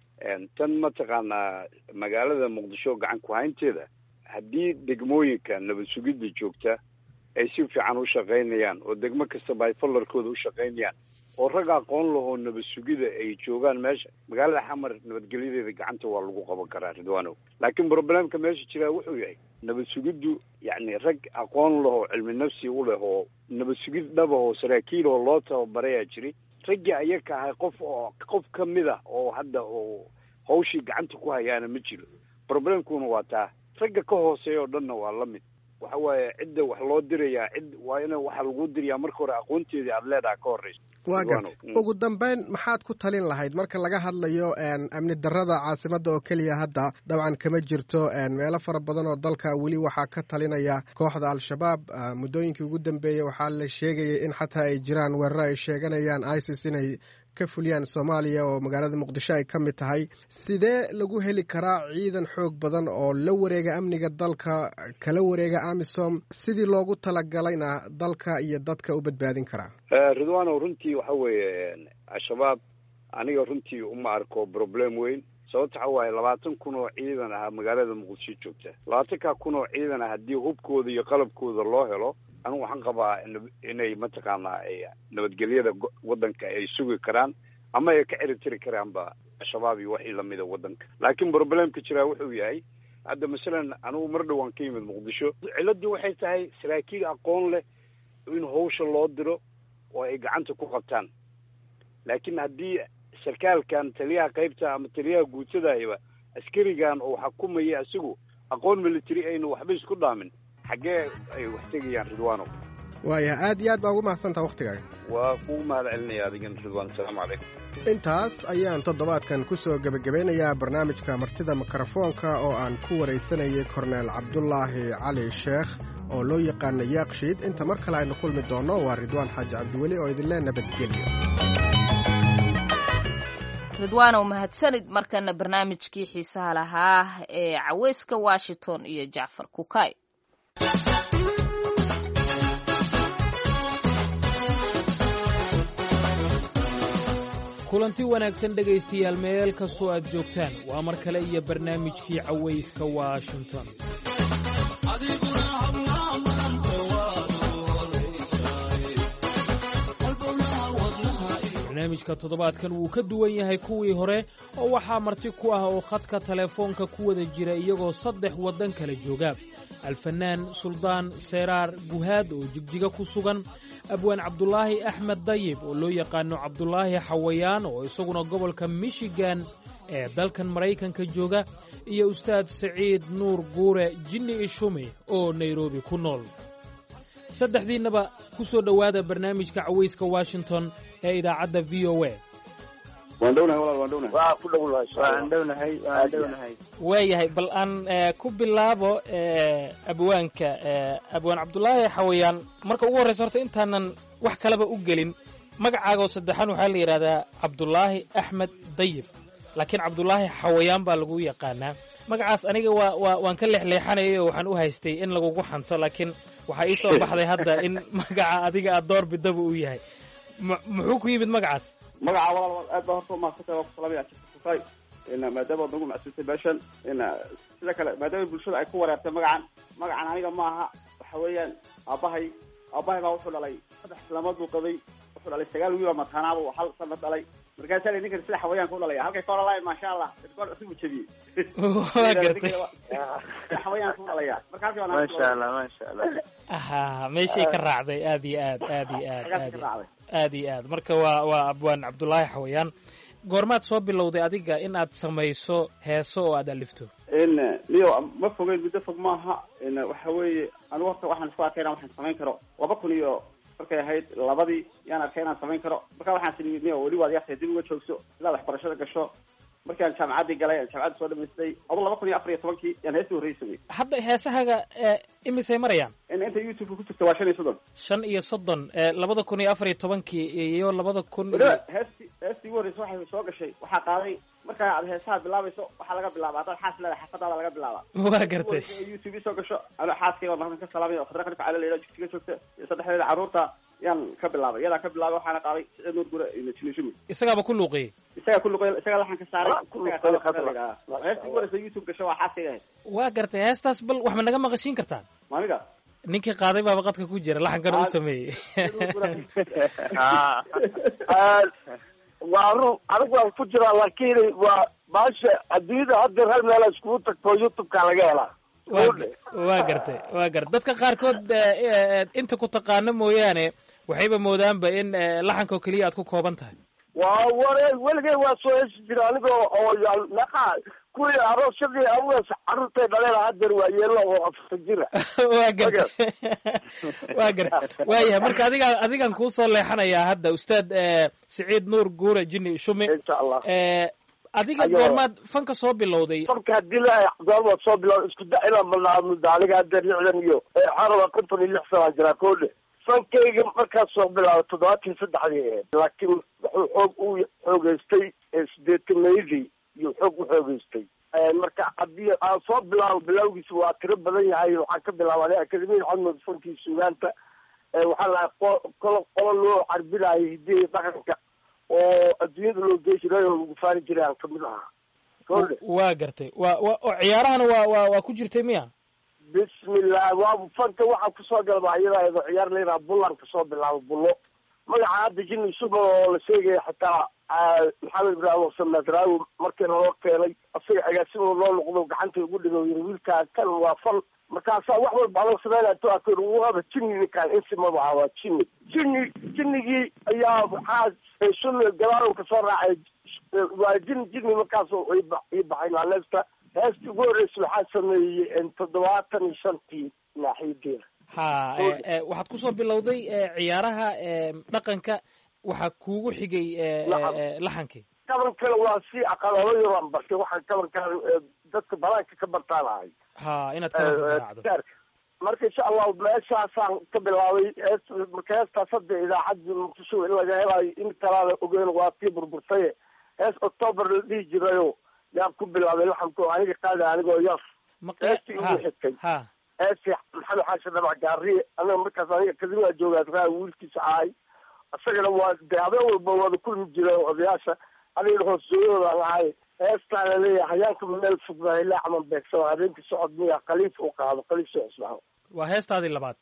[SPEAKER 13] tan mataqaanaa magaalada muqdisho gacan ku haynteeda haddii degmooyinka nabad sugidda joogta ay si fiican u shaqaynayaan oo degmo kastaba ay fallarkooda u shaqaynayaan oo rag aqoon lahoo nabad sugida ay joogaan meesha, magaalada xamar nabadgelyadeeda gacanta waa lagu qaban karaa ridwano. laakiin problemka meesha jiraa wuxuu yahay nabad sugiddu yacni rag aqoon lahoo cilmi nafsi u leh oo nabad sugid dhaba oo saraakiil oo loo tababarayaa jiri. raggii ayaka ahay qof oo qof ka mid ah oo hadda oo hawshii gacanta ku hayaana ma jiro. problemkuna waa taa ragga ka hooseeya oo dhanna waa la mid. waxa waaye cidda wax loo dirayaa cid waa ina waxa lagu dirayaa marka hore aqoonteedii aada leedaha ka horreysa.
[SPEAKER 12] waa garta ugu dambeyn maxaad ku talin lahayd marka laga hadlayo amni darrada caasimadda oo keliya hadda dabcan kama jirto meelo fara badan oo dalka weli waxaa ka talinaya kooxda al-shabaab. muddooyinkii ugu dambeeyey waxaa la sheegayay in xataa ay jiraan weeraro ay sheeganayaan isis inay ka fuliyaan soomaaliya oo magaalada muqdisho ay ka mid tahay. sidee lagu heli karaa ciidan xoog badan oo la wareega amniga dalka, kala wareega amisom, sidii loogu talagalayna dalka iyo dadka u badbaadin karaa?
[SPEAKER 13] ridwano runtii waxa weeye al-shabaab aniga runtii uma arko problem weyn. sababta waxa waaye labaatan kun oo ciidan ah magaalada muqdisho joogta. labaatanka kun oo ciidan ah haddii hubkooda iyo qalabkooda loo helo anigu waxaan qabaa inay mataqaanaa nabadgelyada waddanka ay sugi karaan ama ay ka ciribtiri karaanba al-shabaab iyo wixii lamida waddanka. laakiin problemka jiraa wuxuu yahay hadda masalan anigu mar dhowaan ka yimid muqdisho. ciladdu waxay tahay saraakiil aqoon leh in hawsha loo diro oo ay gacanta ku qabtaan. laakiin haddii sarkaalkan taliyaha qaybta ama taliyaha guutadayba askarigan oo xukumaya isagu aqoon military aynu waxba isku dhaamin xaggee ay wax tegayaan ridwano?
[SPEAKER 12] waaya aad iyo aad baa ugu mahadsantaha waktigaaga.
[SPEAKER 13] waa kugu mahad celinaya adigan ridwan. asalaamu calaykum.
[SPEAKER 12] intaas ayaan toddobaadkan ku soo gebagabeynayaa barnaamijka martida mikrofoonka oo aan ku waraysanayay korneel cabdulaahi cali sheekh oo loo yaqaana yaaqshiid. inta mar kale aynu kulmi doonno waa ridwaan xaaji cabdiweli oo idinle nabadgelyo.
[SPEAKER 2] ridwaanow mahadsanid. markana barnaamijkii xiisaha lahaa ee caweyska washington iyo jacfar kukay.
[SPEAKER 14] kulanti wanaagsan dhegaystayaal meel kastoo aad joogtaan, waa mar kale iyo barnaamijkii caweyska washington. barnaamijka toddobaadkan wuu ka duwan yahay kuwii hore oo waxaa marti ku ah oo khadka telefoonka ku wada jira iyagoo saddex waddan kala jooga. alfanaan suldaan seeraar guhaad oo jigjiga ku sugan, abwaan cabdulaahi axmed dayib oo loo yaqaano cabdulaahi xawayaan oo isaguna gobolka michigan ee dalkan maraykanka jooga, iyo ustaad saciid nuur guure jinni ishume oo nairobi ku nool. saddexdiinnaba ku soo dhowaada barnaamijka caweyska washington ee idaacadda v o a. waayahay bal aan ku bilaabo abwaanka abwaan cabdulaahi xawayaan. marka ugu horreysa horta intaanan wax kaleba u gelin, magacaaga oo saddexan waxaa la yidhahdaa cabdulaahi axmed dayib, laakiin cabdulaahi xawayaan baa lagu yaqaanaa. magacaas aniga waa waa waan ka leexleexanayay oo waxaan u haystay in lagugu xanto, laakiin waxaa ii soo baxday hadda in magaca adiga aad door bidaba u yahay. muxuu ku yimid magacaas?
[SPEAKER 15] magaca walaal aad baa horta umahadsantay waa ku salaamaya kufay in maadaama ad nagu macsuusay beeshan in sida kale maadaama bulshada ay ku wareertay magacan magacan aniga ma aha. waxa weeyaan aabahay aabahay baa wuxuu dhalay saddex islamood buu qabay, wuxuu dhalay sagaal wiil oo mataanaaba oo hal sanad dhalay. markaasaa la ninkan sida xawayaanka u dhalaya halkay ka odhalaay maasha allah idkoor cusub u jebiyey.
[SPEAKER 14] waa gartay
[SPEAKER 15] xawayaanka u dhalaya marka halkii baa
[SPEAKER 16] maasha allah maasha allah.
[SPEAKER 14] aha meeshay ka raacday aad iyo aad aad iyo aad aad aad iyo aad. marka waa waa abwaan cabdulaahi xawayaan. goormaad soo bilowday adiga in aad samayso heeso oo aad alifto
[SPEAKER 15] in leo ma fogeyn muddo fog maaha in waxa weeye anigu horta waxaan isku arkay inaan waxaan samayn karo laba kun iyo markay ahayd labadii yaan arkay inaan samayn karo marka waxaan sidii leo weli waad yahtay dib uga joogso ilaa waxbarashada gasho markaan jaamacadii galay jaamacadda soo dhamaystay adu laba kun iyo afar iyo tobankii yaan heestii horreysay
[SPEAKER 14] hadda heesahaga imisay marayaan
[SPEAKER 15] in inta youtube ku jirta waa shan iyo soddon
[SPEAKER 14] shan iyo soddon labada kun iyo afar iyo tobankii iyo labada kun
[SPEAKER 15] heestii heestii ugu horreysay waxay soo gashay waxaa qaaday markaa aad heesaha bilaabayso waxaa laga bilaaba haddaad xaas leedahay xaafadaada laga bilaaba
[SPEAKER 14] waa gartay
[SPEAKER 15] youtube soo gasho ano xaaskayga mahadsan ka salaamay oo khadra kanka cala leeyahay jigsiga joogta iyo saddexdeeda carruurta yaan ka bilaabay iyadaa ka bilaabay waxaana qaaday sicid nuur gure iyo jinishumi
[SPEAKER 14] isagaaba ku luuqiyey
[SPEAKER 15] isagaa ku luuqiyey isagaa laxan ka saaray heestii ugu horreysay youtube gasho waa xaaskayga ahayd
[SPEAKER 14] waa gartay heestaas bal wax ma naga maqashiin kartaan
[SPEAKER 15] maaniga
[SPEAKER 14] ninkii qaaday baaba qadka ku jira laxankana u sameeyey
[SPEAKER 16] waa run anigu waan ku jiraa laakiin waa baasha adduunyada haddeer hal meel iskugu tagto youtube-ka laga helaa
[SPEAKER 14] waa gartay waa gartay dadka qaarkood inta ku taqaano mooyaane waxayba moodaanba in laxanka oo keliya aad ku kooban tahay
[SPEAKER 16] waa ware weligay waa soo heesi jira aniga oo naqa kuwii aroosyadii awees carruurtay dhaleen haddeer waa yeelo oo afar jira
[SPEAKER 14] waa gartay waa gartay waayahay marka adiga adigan kuusoo leexanayaa hadda ustaad siciid nuur guure jini shumi
[SPEAKER 16] insha allah
[SPEAKER 14] adiga goormaad fanka soo bilowday
[SPEAKER 16] fanka haddii la goormaad soo bilowday isku da inaan balnaamida aniga haddeer lixdan iyo waxaan rabaa konton iyo lix sanaan jiraa koodhe fankayga markaas soo bilaabay toddobaatan saddexdii ahayd laakiin wuxuu xoog u xoogeystay sideetameydii iyo xoog u xoogeystay marka haddii aan soo bilaabo bilawgiisa waa tiro badan yahay waxaan ka bilaabay akademiyada xadmud fankii suugaanta waxaa lahay qolo qolo loo carbinayo hidiya dhaqanka oo adduunyada loo gey jiray oo lagu faani jiray aan kamid ahaa
[SPEAKER 14] waa gartay wa wa oo ciyaarahana waa waa waa ku jirtay miya
[SPEAKER 16] bismillah waa fanka waxaa kusoo galba iyada ciyaar layidhaha bullan kasoo bilaabo bullo magaca hadda jini suba oo la sheegaya xataa maxamed ibraahim samadraawi markii loo keenay asaga agaasimo loo noqdo gacanta ugu dhigo yiri wiilkaa kan waa fan markaasaa wax walba loo sameynaya to akor waaba jini ninkaan insimaba aha waa jini jini jinigii ayaa waxaa sunna gadaal kasoo raacay waa jini jini markaasoo ii baxay naaleesta heestii ugu horreysay waxaa sameeyey toddobaatan iyo shantii naaxiyadeeda
[SPEAKER 14] ha waxaad kusoo bilowday ciyaaraha dhaqanka waxaa kuugu xigay laxankii
[SPEAKER 16] kabankana waa si aqalalo yaraan bartay waxaan kabankaan dadka banaanka ka bartaan ahay
[SPEAKER 14] ha inaad kabanka
[SPEAKER 16] marka insha allahu meeshaasaan ka bilaabay marka heestaas hadda idaacadda muqdisho in laga helayo in kalaala ogeyn waa tii burburtaye hees october la dhihi jirayo yaan ku bilaabay laxanko aniga qaada anigoo yar heestii igu xigtay heestii maxamed xaashi dhamac gaariye aniga markaas aniga kadibaa joogaa raa wiilkiisa ahay isagana waa de habeen walba wada kulmi jira odayaasha aniga hoosooyadoodan ahay heestaa laleeyahay hayaanka meel fog baa ilaa camal beegsano habeenkii socod miya khaliif u qaado khaliif soo cusbaano
[SPEAKER 14] waa heestaadii labaad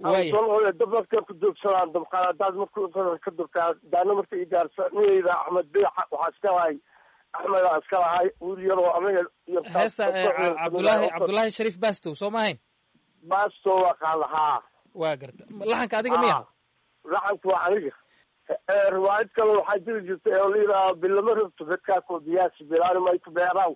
[SPEAKER 16] waaya dab markay ku joogsadaan dabqaadaad marku ka durkaa daana marka i gaarsa niyayda axmed biixa waxaa iska lahay axmed aan iska lahay wiil yaroo aniga iyo
[SPEAKER 14] heesta cabdullaahi cabdullaahi shariif bastow soo ma ahayn
[SPEAKER 16] bastow waa qaada haa
[SPEAKER 14] waa garta laxanka adiga miya
[SPEAKER 16] laxanka waa aniga riwaayad kale waxaa jiri jirtay oo layidhaha bilama rabto dadkaakoo diyaasi bilaani mayku beeraaw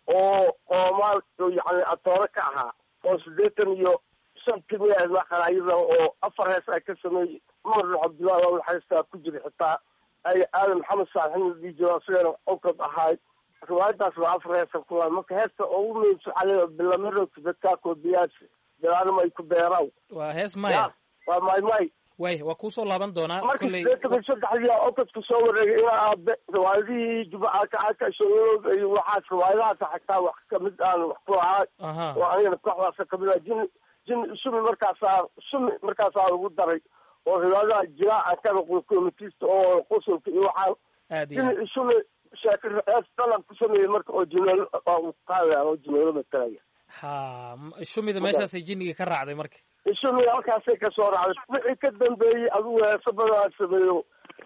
[SPEAKER 16] oo qoomaal yani atoore ka ahaa oo siddeetan iyo shantii miyahayd maqanayada oo afar hees ay ka sameeyey umar cabdullahi waa heestaa ku jira xitaa ay aadan maxamed saalixin la dhihi jiro isagana okad ahaay riwaayadaas waa afar heesa kula marka heesta oo u meydso xalay bilama rabto dadkaakoo diyaasi bilaani mayku beeraaw
[SPEAKER 14] waa hees maya
[SPEAKER 16] waa may may
[SPEAKER 14] way waa kuusoo laaban doonaa
[SPEAKER 16] marka sideetan saddexdii okadku soo wareegay ilaa aabe riwaayadihii jubacaka shooyooda iyo waxaas riwaayadahaas xataa wax kamid aan wax ku ahaa oo anigana kooxdaasa kamid ah jin jin sumi markaasaa sumi markaasaa ugu daray oo riwaayadaha jiraaca ka noqdo komitista oo qosolka iyo waxaa jin sumi shaakir hees dalan ku sameeyey marka oo jinoolo u qaadaya oo jinoolo matalaya
[SPEAKER 14] ha shumida meeshaasay jinigii ka raacday marka
[SPEAKER 16] ishumi halkaasay kasoo raacday wixii ka dambeeyey adigu heeso badanaa sameeyo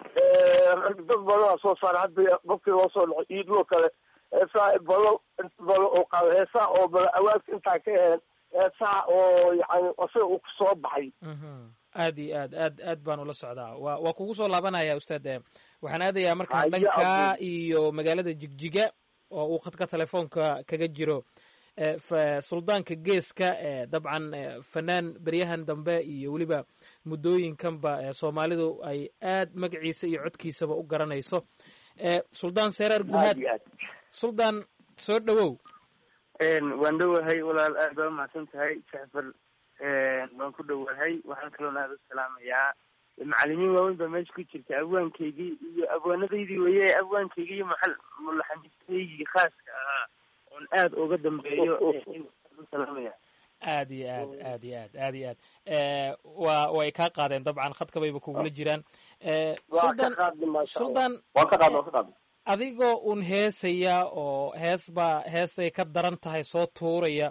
[SPEAKER 16] dad badanaa soo saaray hadda qofkii loo soo dhaco iidloo kale heesaha balo balo oo qaado heesaha oo bala awaadka intaa ka aheen heesaha oo yani isaga uu kusoo baxay
[SPEAKER 14] aad iyo aad aad aad baan ula socdaa waa waa kugu soo laabanaya ustaad waxaan aadayaa markaan dhanka iyo magaalada Jigjiga oo uu khadka telefoonka kaga jiro suldaanka geeska dabcan fanaan baryahan dambe iyo weliba muddooyinkanba Soomaalidu ay aad magaciisa iyo codkiisaba u garanayso suldaan Seeraar Guhaad suldaan soo dhawow
[SPEAKER 17] waan dhawahay walaal aad baa mahadsan tahay Jacfar waan ku dhawahay waxaan kaloo aad u salaamayaa macallimiin waaweyn baa meesha ku jirta abwaankaygii iyo abwaanadaydii weeye abwaankaygii iyo mulaxanistaygii khaaska ahaa oon aad uga dambeeyo salaamaya
[SPEAKER 14] aad iyo aad aad iyo aad aad iyo aad waa way kaa qaadeen dabcan khadka bayba kugula jiraan suldaan suldaan
[SPEAKER 17] waa ka qaad waa ka qaad
[SPEAKER 14] adigoo un heesaya oo hees baa heestay ka daran tahay soo tuuraya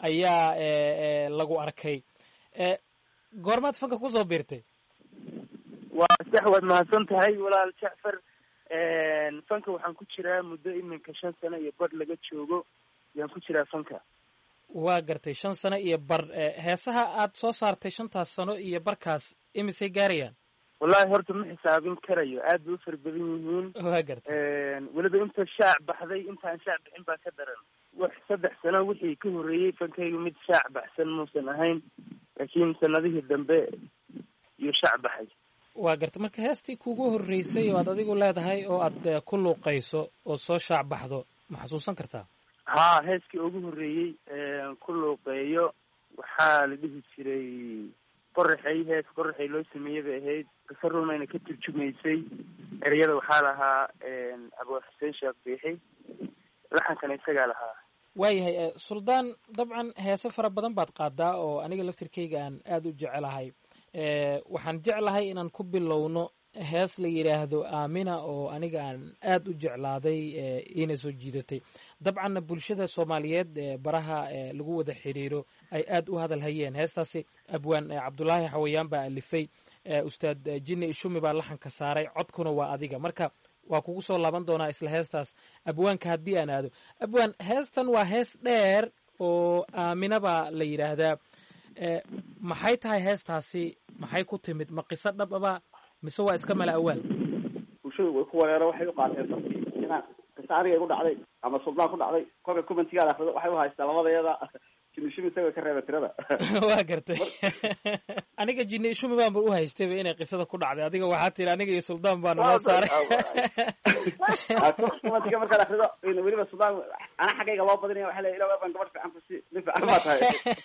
[SPEAKER 14] ayaa lagu arkay goormaad fanka kusoo biirtay
[SPEAKER 17] waa sax waad mahadsan tahay walaal Jacfar fanka waxaan ku jiraa muddo iminka shan sano iyo bar laga joogo yaan ku jiraa fanka
[SPEAKER 14] waa gartay shan sano iyo bar heesaha aad soo saartay shantaas sano iyo barkaas imisay gaarayaan
[SPEAKER 17] wallahi horta ma xisaabin karayo aad bay u fara badan yihiin
[SPEAKER 14] waa gartay
[SPEAKER 17] weliba inta shaac baxday intaan shaac bixin baa ka daran wax saddex sano wixii ka horreeyey fankaygu mid shaac baxsan muusan ahayn laakiin sanadihii dambe iyo shaac baxay
[SPEAKER 14] waa gartay marka heestii kugu horreysay oo aad adigu leedahay oo aad ku luuqayso oo soo shaac baxdo ma xasuusan kartaa
[SPEAKER 17] haa heeskii ugu horreeyey ku luuqeeyo waxaa la dhihi jiray qoraxay hees qoraxay loo sameeyey bay ahayd qisa rumayna ka turjumaysay ereyada waxaa lahaa abu xuseen sheekh biixi laxankana isagaa lahaa
[SPEAKER 14] waayahay suldaan dabcan heese fara badan baad qaadaa oo aniga laftirkayga aan aada u jecelahay waxaan jeclahay inaan ku bilowno hees la yidhaahdo aamina oo aniga aan aada u jeclaaday ina soo jiidatay dabcanna bulshada soomaaliyeed baraha lagu wada xiriiro ay aada u hadal hayeen heestaasi abwaan cabdulaahi xawayaan baa alifay ustaad jinni ishumi baa laxanka saaray codkuna waa adiga marka waa kugu soo laaban doonaa isla heestaas abwaanka haddii aan aado abwaan heestan waa hees dheer oo aamina baa la yidhaahdaa maxay tahay heestaasi maxay ku timid ma qiso dhab aba mise waa iska mala awaal
[SPEAKER 15] bulshadu way ku wareero waxay u qaateen dadkii inaan qiso aniga igu dhacday ama suldaan ku dhacday kolka commentigaada akhrido waxay u haystaa labadeeda jinni shumi isaga ka reeba tirada
[SPEAKER 14] waa gartay aniga jinni shumi baanba u haystayba inay qisada ku dhacday adiga waxaa tiri aniga iyo suldaan baa noo saaray
[SPEAKER 15] commentiga markaad akhrido weliba suldaan ana xaggayga loo badinaya waxaa leeyahay ilaa baan gabadh fiican kusi nin fiican baa tahay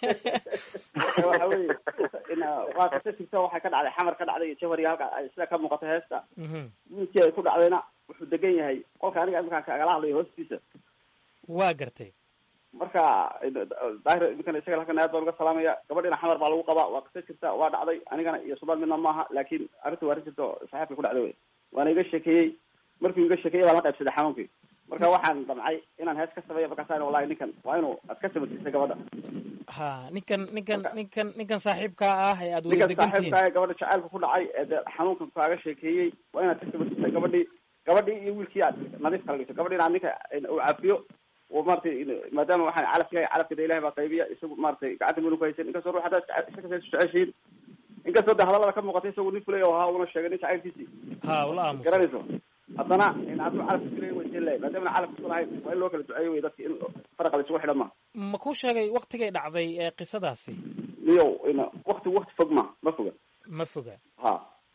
[SPEAKER 15] waxa weeye waa qiso jirta waxay ka dhacday xamar ka dhacday iyo jawhar iyo halka ay sida ka muuqato heesta wiilkii ay ku dhacdayna wuxuu degan yahay qolka aniga iminkaan kagala hadlayo hoostiisa
[SPEAKER 14] waa gartay
[SPEAKER 15] marka daahir iminkan isaga halkan aad baan uga salaamaya gabadhina xamar baa lagu qabaa waa qiso jirta waa dhacday anigana iyo suldaan midna maaha laakiin arrinta waa arrin jirta saaxiibka ku dhacday wey waana iga sheekeeyey markuu iga sheekeeyey baan la qaybsaday xanuunkii marka waxaan damcay inaan hees ka sameeyo markaasaan wallahi ninkan waa inuu ad ka samarsiisa gabadha
[SPEAKER 14] ha ninkan ninkan ninkan ninkan saaxiibkaa ah ee aad wada
[SPEAKER 15] ninkan saaxiibkaa ee gabadha jacaylka ku dhacay ee de xanuunkan kaaga sheekeeyey waa inaad ka samarsiisa gabadhii gabadhii iyo wiilkii aad nadiif kala dhigto gabadhii inaad ninka uu cafiyo oo maratay maadaama waxaan calafka calafkada ilahay baa qaybiya isagu maratay gacanta manu ku haysan inkastoo ruux haddaad isaga jeceshiin inkastoo de hadallada ka muuqatay isagu nin fulay oo ahaa una sheegay nin jacaylkiisii
[SPEAKER 14] ha ula aamusa
[SPEAKER 15] garanayso haddana hadduu calafka fulay way sii leeyahay maadaama calafka ku lahayn waa in loo kala duceeyo wey dadki in faraqa la isugu xidhan ma
[SPEAKER 14] ma ku sheegay waktigay dhacday ee qisadaasi
[SPEAKER 15] niyow ina wakti wakti fog ma ma foga
[SPEAKER 14] ma foga
[SPEAKER 15] ha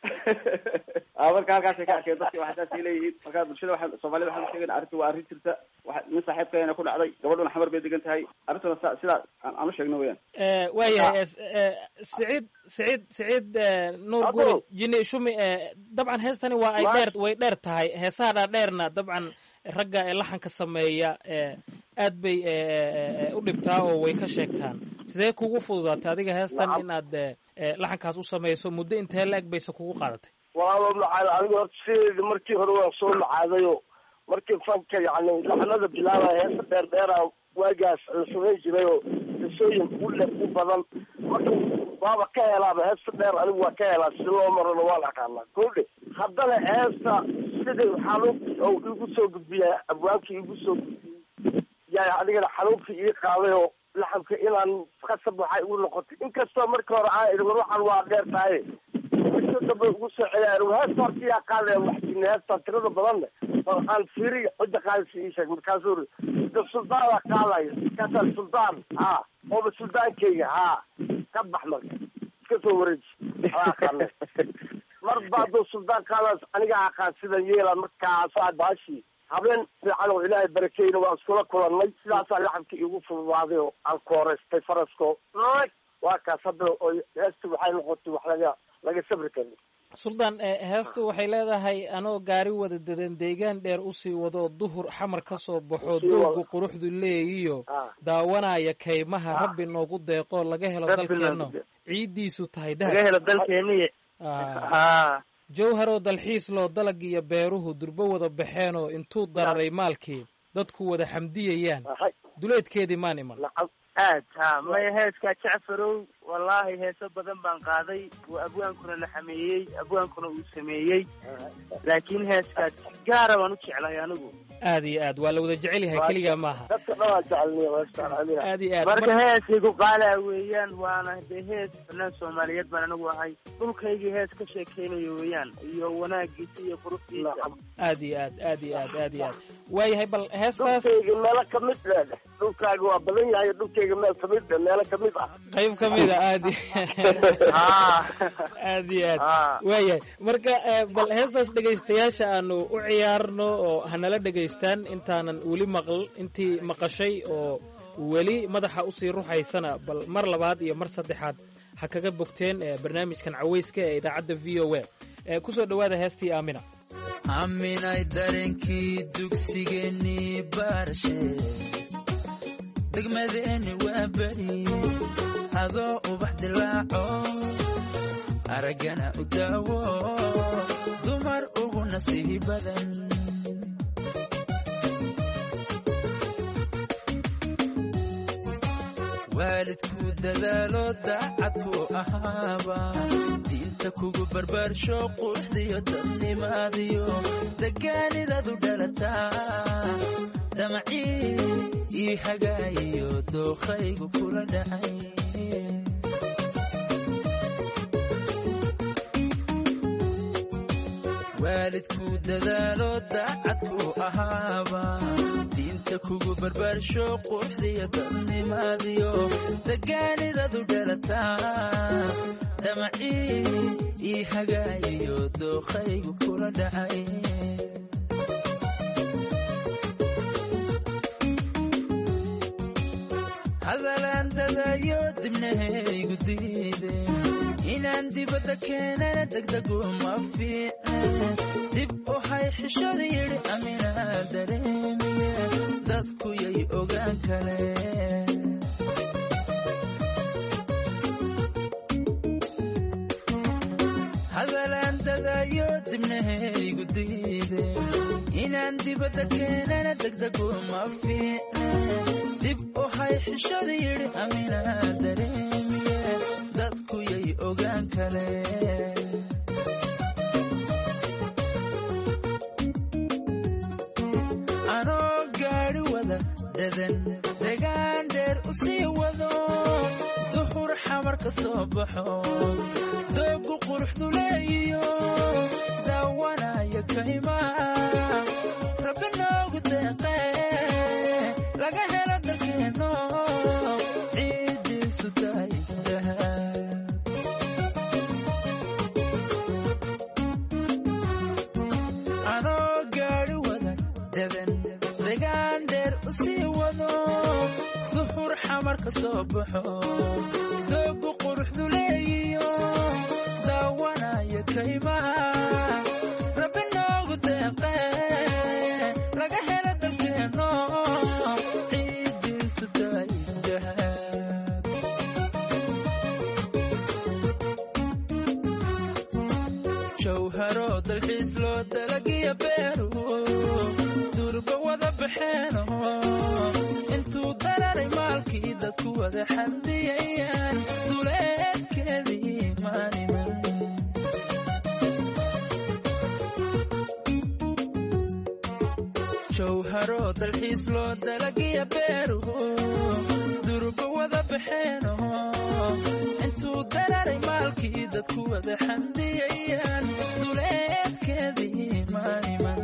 [SPEAKER 15] marka halkaasay ka arkeen dadki waxay saasay leeyihiin marka bulshada waa soomaalida waxaan usheegayna arrinta waa arrin jirta waa nin saaxiibkayna ku dhacday gabadhuna xamar bay degan tahay arrintuna sidaa aan u sheegno weyaan
[SPEAKER 14] waayahay saciid saciid saciid nuur guri jinni shumi dabcan heestani waa ay dheer way dheer tahay heesaha dhaadheerna dabcan ragga ee laxanka sameeya aad bay u dhibtaa oo way ka sheegtaan sidee kugu fududaatay adiga heestan inaad laxankaas u samayso muddo intee la-eg bayse kugu qaadatay
[SPEAKER 16] walaalo macaada aniga horta sideedi markii hore waan soo macaadayo markii fanka yani laxnada bilaabaya heesa dheer dheera waagaas la samayn jiray oo qisooyin u le u badan marka waaba ka helaaba heesta dheer anigu waa ka helaa si loo marona waan aqaanaa kodhe haddana heesta sidai xanuunkii oo igu soo gudbiya abwaabkii igu soo gudbiyay yaa adigana xanuunkii ii qaaday oo laxamka inaan qasab waxay ugu noqotay inkastoo marka hore aan idhi war waxaan waa dheer tahay iso dambe ugu soo celiyaan heesta horta yaa qaadaya waxjine heesta tirada badanne waxaan fiiri cidda qaadaysa ii sheeg markaasuu da suldaana qaadayo markaasaa suldaan ha ooba suldaankeyga ha ka bax marka iska soo wareeji aqaane mar ba hadduu suldaan qaadaas aniga aqaan sidan yeela markaasaa baashii habeen fiican oo ilaahay barakeyna waa iskula kulannay sidaasaa laxabkii iigu fududaaday oo aan kooreystay farasko waa kaas hadda oo heesta waxay noqotay wax laga laga sabri karin
[SPEAKER 14] suldaan heestu waxay leedahay anoo gaari wada dadan deegaan dheer usii wado duhur xamar ka soo baxo doogu quruxdu leeyiyo daawanaya kaymaha rabbi noogu deeqo laga helo dalkeeno ciiddiisu tahay dahab
[SPEAKER 17] laga helo dalkeeniye
[SPEAKER 14] jawharoo dalxiis loo dalag iyo beeruhu durbo wada baxeenoo intuu dararay maalkii dadku wada xamdiyayaan duleedkeedii maan iman
[SPEAKER 17] aad ha maya heeskaa jacfarow wallaahi heeso badan baan qaaday uu abwaankuna la xameeyey abwaankuna uu sameeyey laakiin heeskaa gaara waan u jeclay anigu
[SPEAKER 14] aad iyo aad waa la wada jecel yahay keligaa maaha
[SPEAKER 16] dadka dhan waa jecelniy
[SPEAKER 14] aad iyo aad
[SPEAKER 17] marka heesay ku qaalaa weeyaan waana dee hees fanaan soomaaliyeed baan anigu ahay dhulkaygii hees ka sheekeynayo weeyaan iyo wanaagiisa iyo quruxdiisa
[SPEAKER 14] aad iyo aad aad iyo aad aad iyo aad waayahay bal heestaas
[SPEAKER 16] dhulkayga meelo kamid leh dhulkaaga waa badan yahay dhulkayga meel kamid leh meelo kamid ah
[SPEAKER 14] qayb kamid a aad aad iyo aad waayahay marka bal heestaas dhegaystayaasha aanu u ciyaarno oo hanala dhegaystaan intaanan weli maql intii maqashay oo weli madaxa usii ruxaysana bal mar labaad iyo mar saddexaad ha kaga bogteen barnaamijkan cawayska ee idaacadda v o a kusoo dhawaada heestii aamina
[SPEAKER 18] aaminay dareenkii dugsigeennii baarshe degmadeeni waa beri adoo ubax dilaaco araggana u daawo dumar ugu nasiihi badan waalidku dadaalo daacadku ahaaba diinta kugu barbaarsho quruxdiyo dadnimaadiyo degaanidadu dhalataa damacii ii hagaayiyo dookhaygu kula dhacay waalidku dadaalo daacadku ahaaba diinta kugu barbaarsho quruxdiyo dadnimaadiyo degaanidadu dhalataa damacii ii hagaayiyo dookhaygu kula dhacay hadalaan dadayo dibnahaygu diide inaan dibadda keenana degdegu ma fiican dib u hay xishada yidhi aminaa dareemiye dadku yay ogaan kaleen hadalaan dadayo dibnahaygu diide inaan dibadda keenana degdegu ma fiican dib u hay xishada yidhi aminaa dareemiye dadku yay ogaan kaleen anoo gaadhi wada dadan degaan dheer u sii wado duhur xamar ka soo baxo doogu quruxdu leeyiyo daawanaya kaymaa rabbi noogu deeqee laga helo dalkeeno ciiddiisu tahay dahab anoo gaadhi wada dadan degaan dheer u sii wado duhur xamar ka soo baxo doogu quruxdu leeyiyo daawanaya kaymaha rabbi noogu deeqee laga helo dalkeeno ciiddiisu tahay dahab jawharoo dalxiis loo dalagiya beeru durba wada baxeeno intuu dararay maalkii dadku wada xamdiyayaan duleedkeedii maaniman jawharoo dalxiis loo dalagiya beeru durba wada baxeeno intuu dararay maalkii dadku wada xamdiyayaan duleedkeedii maaniman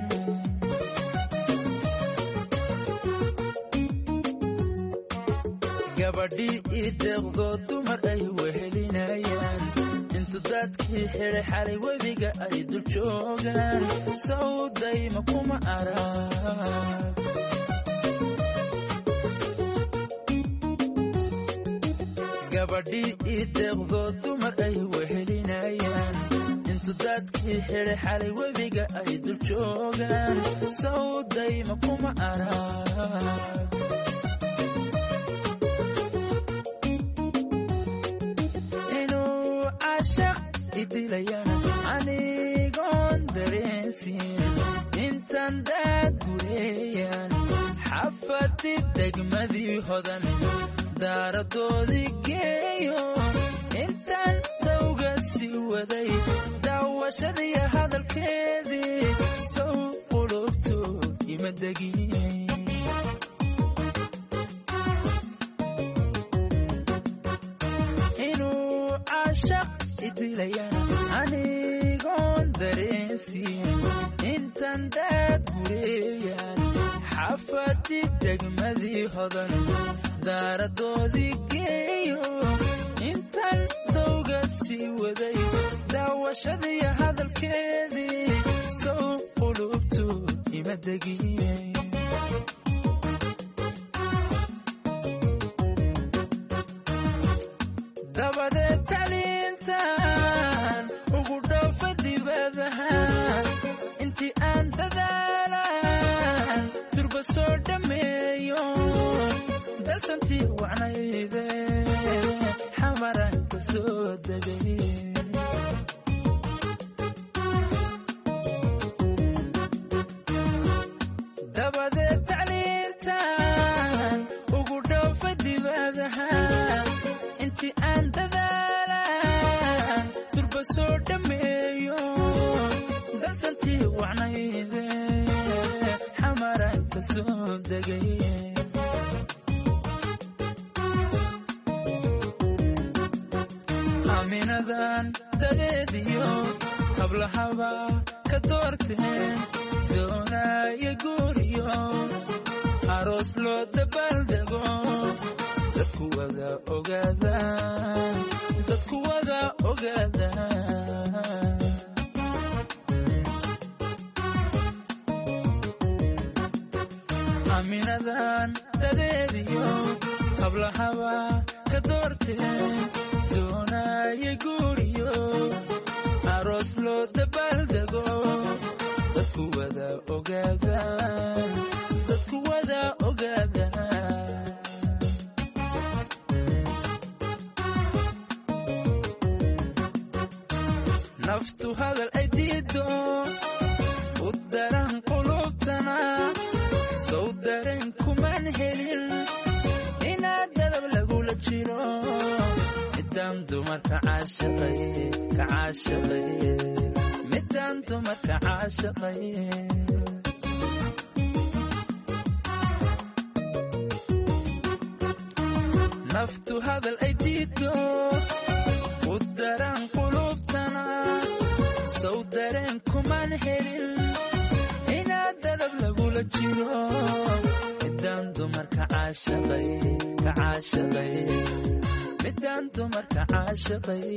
[SPEAKER 18] gabadhii ii deeqdoo dumar ay wehelinayaan intu dadkii xidhay xalay webiga ay dul joogaan sawdayma kuma arag gabadhii ii deeqdoo dumar ay wehelinayaan intu dadkii xidhay xalay webiga ay dul joogaan sawdayma kuma arag idilayana anigoon dareensin intaan daad gureeyaan xafadii degmadii hodan daaradoodii geeyo intaan dawga sii waday daawashadii hadalkeedii sow qulubto ima degin inuu caashaq idilayana anigoon dareensin intaan daad gureeyaan xafadii degmadii hodan daaradoodii geeyo intaan dawga sii waday daawashadii hadalkeedii sow qulubtu ima degin dabadeed taliintaan ugu dhoofa dibadaha intii aan dadaalaan durba soo dhammeeyo dalsantii wacnayde xamaran ka soo degay dabadeed tacliintaan ugu dhoofa dibadaha intii aan dadaalaan durba soo dhammeeyo dalsantii wacnayde xamaran ka soo degay aaminadan dadeediyo hablahaba ka doorteen doonaya guuriyo aroos loo dabaaldego dadku wada ogaadaan dadku wada ogaadaan aaminadan dadeediyo hablahaba ka doorteen doonaya guuriyo aroos loo dabaaldego dadku wada ogaadaan dadku wada ogaadaan naftu hadal ay diido u daran qulubtana sow dareen kuman helin inaad dadab lagula jiro midaan dumarka caashaqay ka caashaqay midaan dumarka caashaqay naftu hadal ay diido u daran qulubtana sow dareen kuman helin inaad dadab lagula jiro midaan dumarka caashaqay ka caashaqay midaan dumarka caashaqay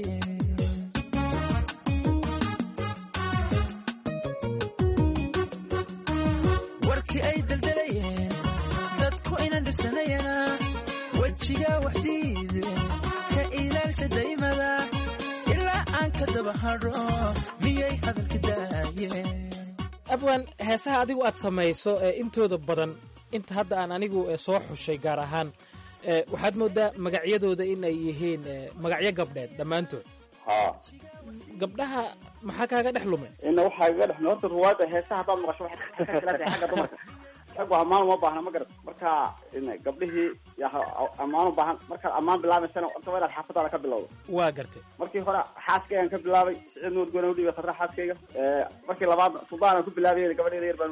[SPEAKER 18] warkii ay daldalayeen dadku inaan dhibsanayana wejiga waxdiide ka ilaalsha daymada ilaa aan ka daba hadho miyay hadalka daayeen
[SPEAKER 14] abwan heesaha adigu aad samayso ee intooda badan inta hadda aan anigu soo xushay gaar ahaan waxaad moodaa magacyadooda in ay yihiin magacyo gabdheed dhammaantood
[SPEAKER 15] ha
[SPEAKER 14] gabdhaha maxaa kaaga dhex lumay
[SPEAKER 15] ina waxaa kaga dhex horta ruwaada heesaha haddaad maqasho waxay ka kala tahay xagga dumarka rag waa ammaan uma baahna ma garat marka gabdhihii ammaan u baahan markaad ammaan bilaabaysana horta waa inaad xaafadaada ka bilowdo
[SPEAKER 14] waa gartay
[SPEAKER 15] markii hore xaaskaygaan ka bilaabay sicid nuur goona udhibay khadra xaaskayga markii labaad suldaan aan ku bilaabay gabadheeda yar baan udhibay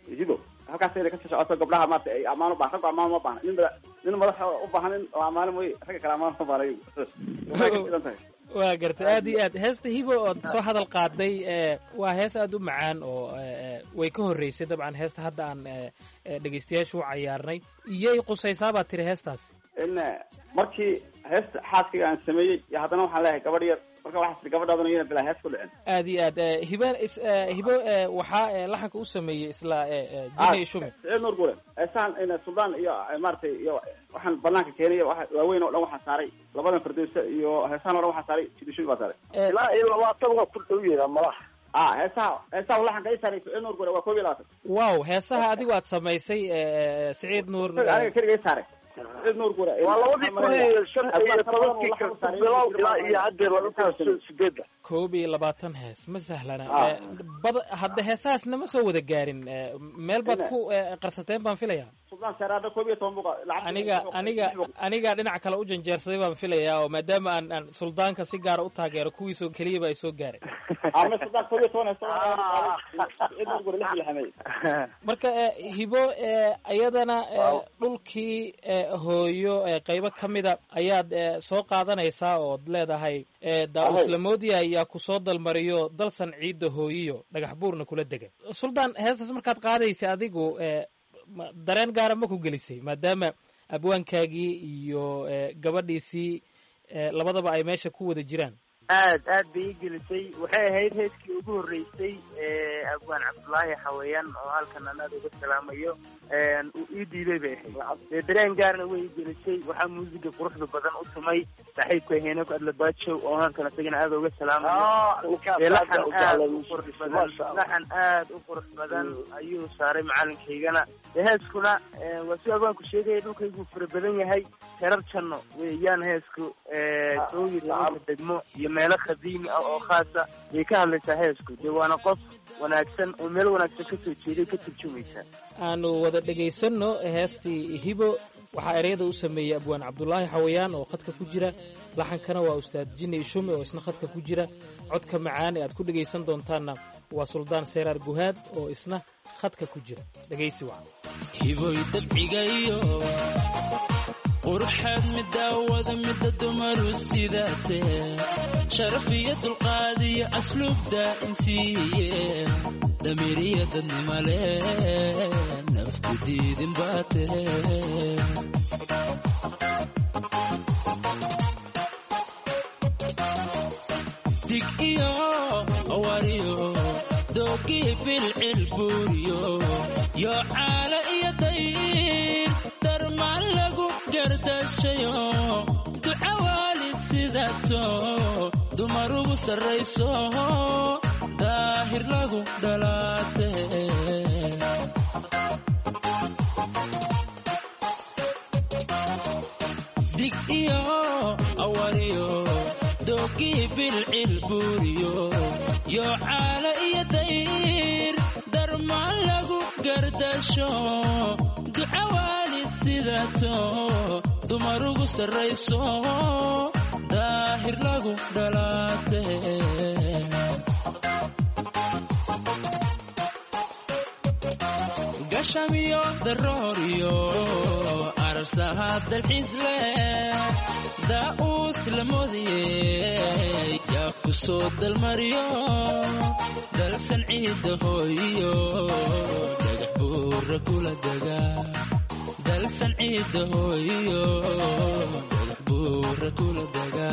[SPEAKER 15] hibo halkaas inay ka socoto gabdhaha maarta ay ammaan u baahan ragga ammaan ma baahna nin nin madax u baahan in la ammaano mooy ragga kale ammaan ma baahna iyagu
[SPEAKER 14] waa gartay aad iyo aad heesta hibo ood soo hadal qaaday waa hees aad u macaan oo way ka horreysay dabcan heesta hadda aan dhegaystayaasha u cayaarnay iyay qusaysaa baad tiri heestaasi
[SPEAKER 15] in markii heesta xaaskiga aan sameeyey iyo haddana waxaan leeyahay gabadh yar marka waxaa tii gabadhaadana iyana bilaa hees ku dhicin
[SPEAKER 14] aad iyo aad hibo hibo waxaa laxanka u sameeyey isla jini shumi
[SPEAKER 15] siciid nuur gure heesaan in suldaan iyo maaragtay iyo waxaan banaanka keenay waaweyn oo dhan waxaa saaray labadan fardowsa iyo heesaan oo dhan waxaa saaray jini shumi baa saaray
[SPEAKER 16] ilaa iyo labaatan waa ku dhow yahay malaha
[SPEAKER 15] ah heesaha heesaha laxanka i saaray siciid nuur gure waa koob iyo labaatan
[SPEAKER 14] wow heesaha adigu aad samaysay siciid nuur
[SPEAKER 15] aniga keligay saaray
[SPEAKER 16] waa labadii kun iyo shan iyo tobankii bilow ilaa iyo haddeer laba kun sideedda
[SPEAKER 14] koob iyo labaatan hees ma sahlana bad hadda heesahaasna ma soo wada gaarin meel baad ku qarsateen baan filayaa aniga aniga aniga dhinac kale u janjeersaday baan filayaa oo maadaama aan aan suldaanka si gaara u taageero kuwiisoo keliyaba ay soo gaareen marka hibo iyadana dhulkii hooyo qaybo ka mida ayaad soo qaadanaysaa ood leedahay daa-uslamoodiya ayaa ku soo dalmariyo dalsan ciidda hooyiyo dhagax buurna kula dega suldaan heestaas markaad qaadaysa adigu dareen gaara ma ku gelisay maadaama abwaankaagii iyo gabadhiisii labadaba ay meesha ku wada jiraan
[SPEAKER 17] aad aad bay ii gelisay waxay ahayd heeskii ugu horreysay abwaan cabdullaahi xawayaan oo halkan aan aad uga salaamayo uu ii diiday bay ahayd dareen gaarna way ii gelisay waxaa muusiga quruxda badan u tumay saaxiibka heenok adlabaajow oo halkan isagana aad uga salaamayo laxan aad u qurux badan laxan aad u qurux badan ayuu saaray macalinkaygana heeskuna waa si abwaanku sheegaya dhulkaygu fara badan yahay herar janno weeyaan heesku koob iyo tobanka degmo iyo meelo qadiimi ah oo khaasa bay ka hadlaysaa heesku dee waana qof wanaagsan oo meel wanaagsan ka soo jeeday ka turjumaysa
[SPEAKER 14] aanu wada dhegaysanno heestii hibo waxaa ereyada u sameeyey abwaan cabdullaahi xawayaan oo khadka ku jira laxankana waa ustaad jini shume oo isna khadka ku jira codka macaan ee aad ku dhegaysan doontaanna waa suldaan seeraar guhaad oo isna khadka ku jira dhegaysi wacan
[SPEAKER 18] hiboy dabcigayo qurxaad midaawada midda dumaru sidaatee sharaf iyo dulqaad iyo asluubda insiiye damiiriya dadnima leh naftu diidin baatee dig iyo awariyo doogii bilcil buuriyo yo caala iyo dayr darmaan lagu gardashayo duca waalid sidato dumar ugu sarrayso daahir lagu dhalaate dig iyo awariyo doogii bilcil buuriyo yo caala iyo dayr darmaan lagu gardasho duca waalid sidato dumar ugu sarrayso daahir lagu dhalaate gashamiyo darooriyo arsaha dalxiis leh daa-uus lamoodiyey yaa ku soo dalmariyo dalsan ciidda hooyiyo dhagax buura kula dega dalsan ciidda hooyiyo dhagax buura kula dega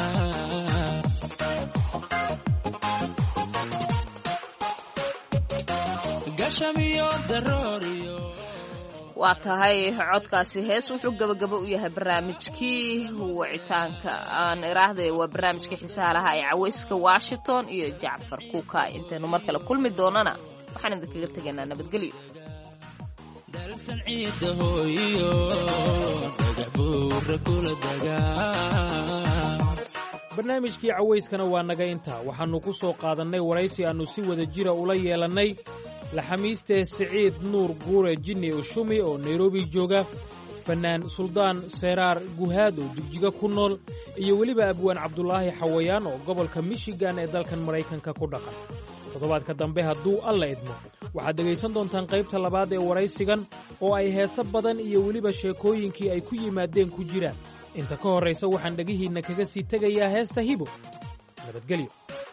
[SPEAKER 18] gashamiyo darooriyo
[SPEAKER 2] waa tahay codkaasi hees wuxuu gabagabo u yahay barnaamijkii wicitaanka aan iraahday waa barnaamijkii xiisaha lahaa ee cawayska washington iyo jacfar kuuka intaynu mar kale kulmi doonana waxaan idinkaga tegaynaa nabadgelyo
[SPEAKER 18] dalsan ciidda hooyiyo dhagax buura kula degaa
[SPEAKER 14] barnaamijkii cawayskana waa naga intaa waxaannu ku soo qaadannay waraysi aannu si wada jira ula yeelannay laxamiiste siciid nuur guure jinni ushumi oo nairobi jooga fannaan suldaan seeraar guhaad oo jigjiga ku nool iyo weliba abwaan cabdulaahi xawayaan oo gobolka michigan ee dalkan maraykanka ku dhaqan toddobaadka dambe hadduu alla idmo waxaad dhegaysan doontaan qaybta labaad ee waraysigan oo ay heeso badan iyo weliba sheekooyinkii ay ku yimaadeen ku jiraan inta ka horraysa waxaan dhegihiinna kaga sii tegayaa heesta hibo nabadgelyo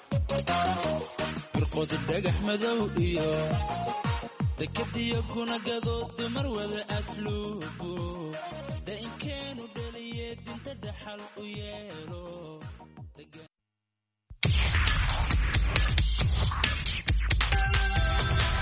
[SPEAKER 18] birqodi dhagax madow iyo dekadiyo kuna gadood dumar wada asluubu dainkeenu dhaliye dinta dhaxal u yeelo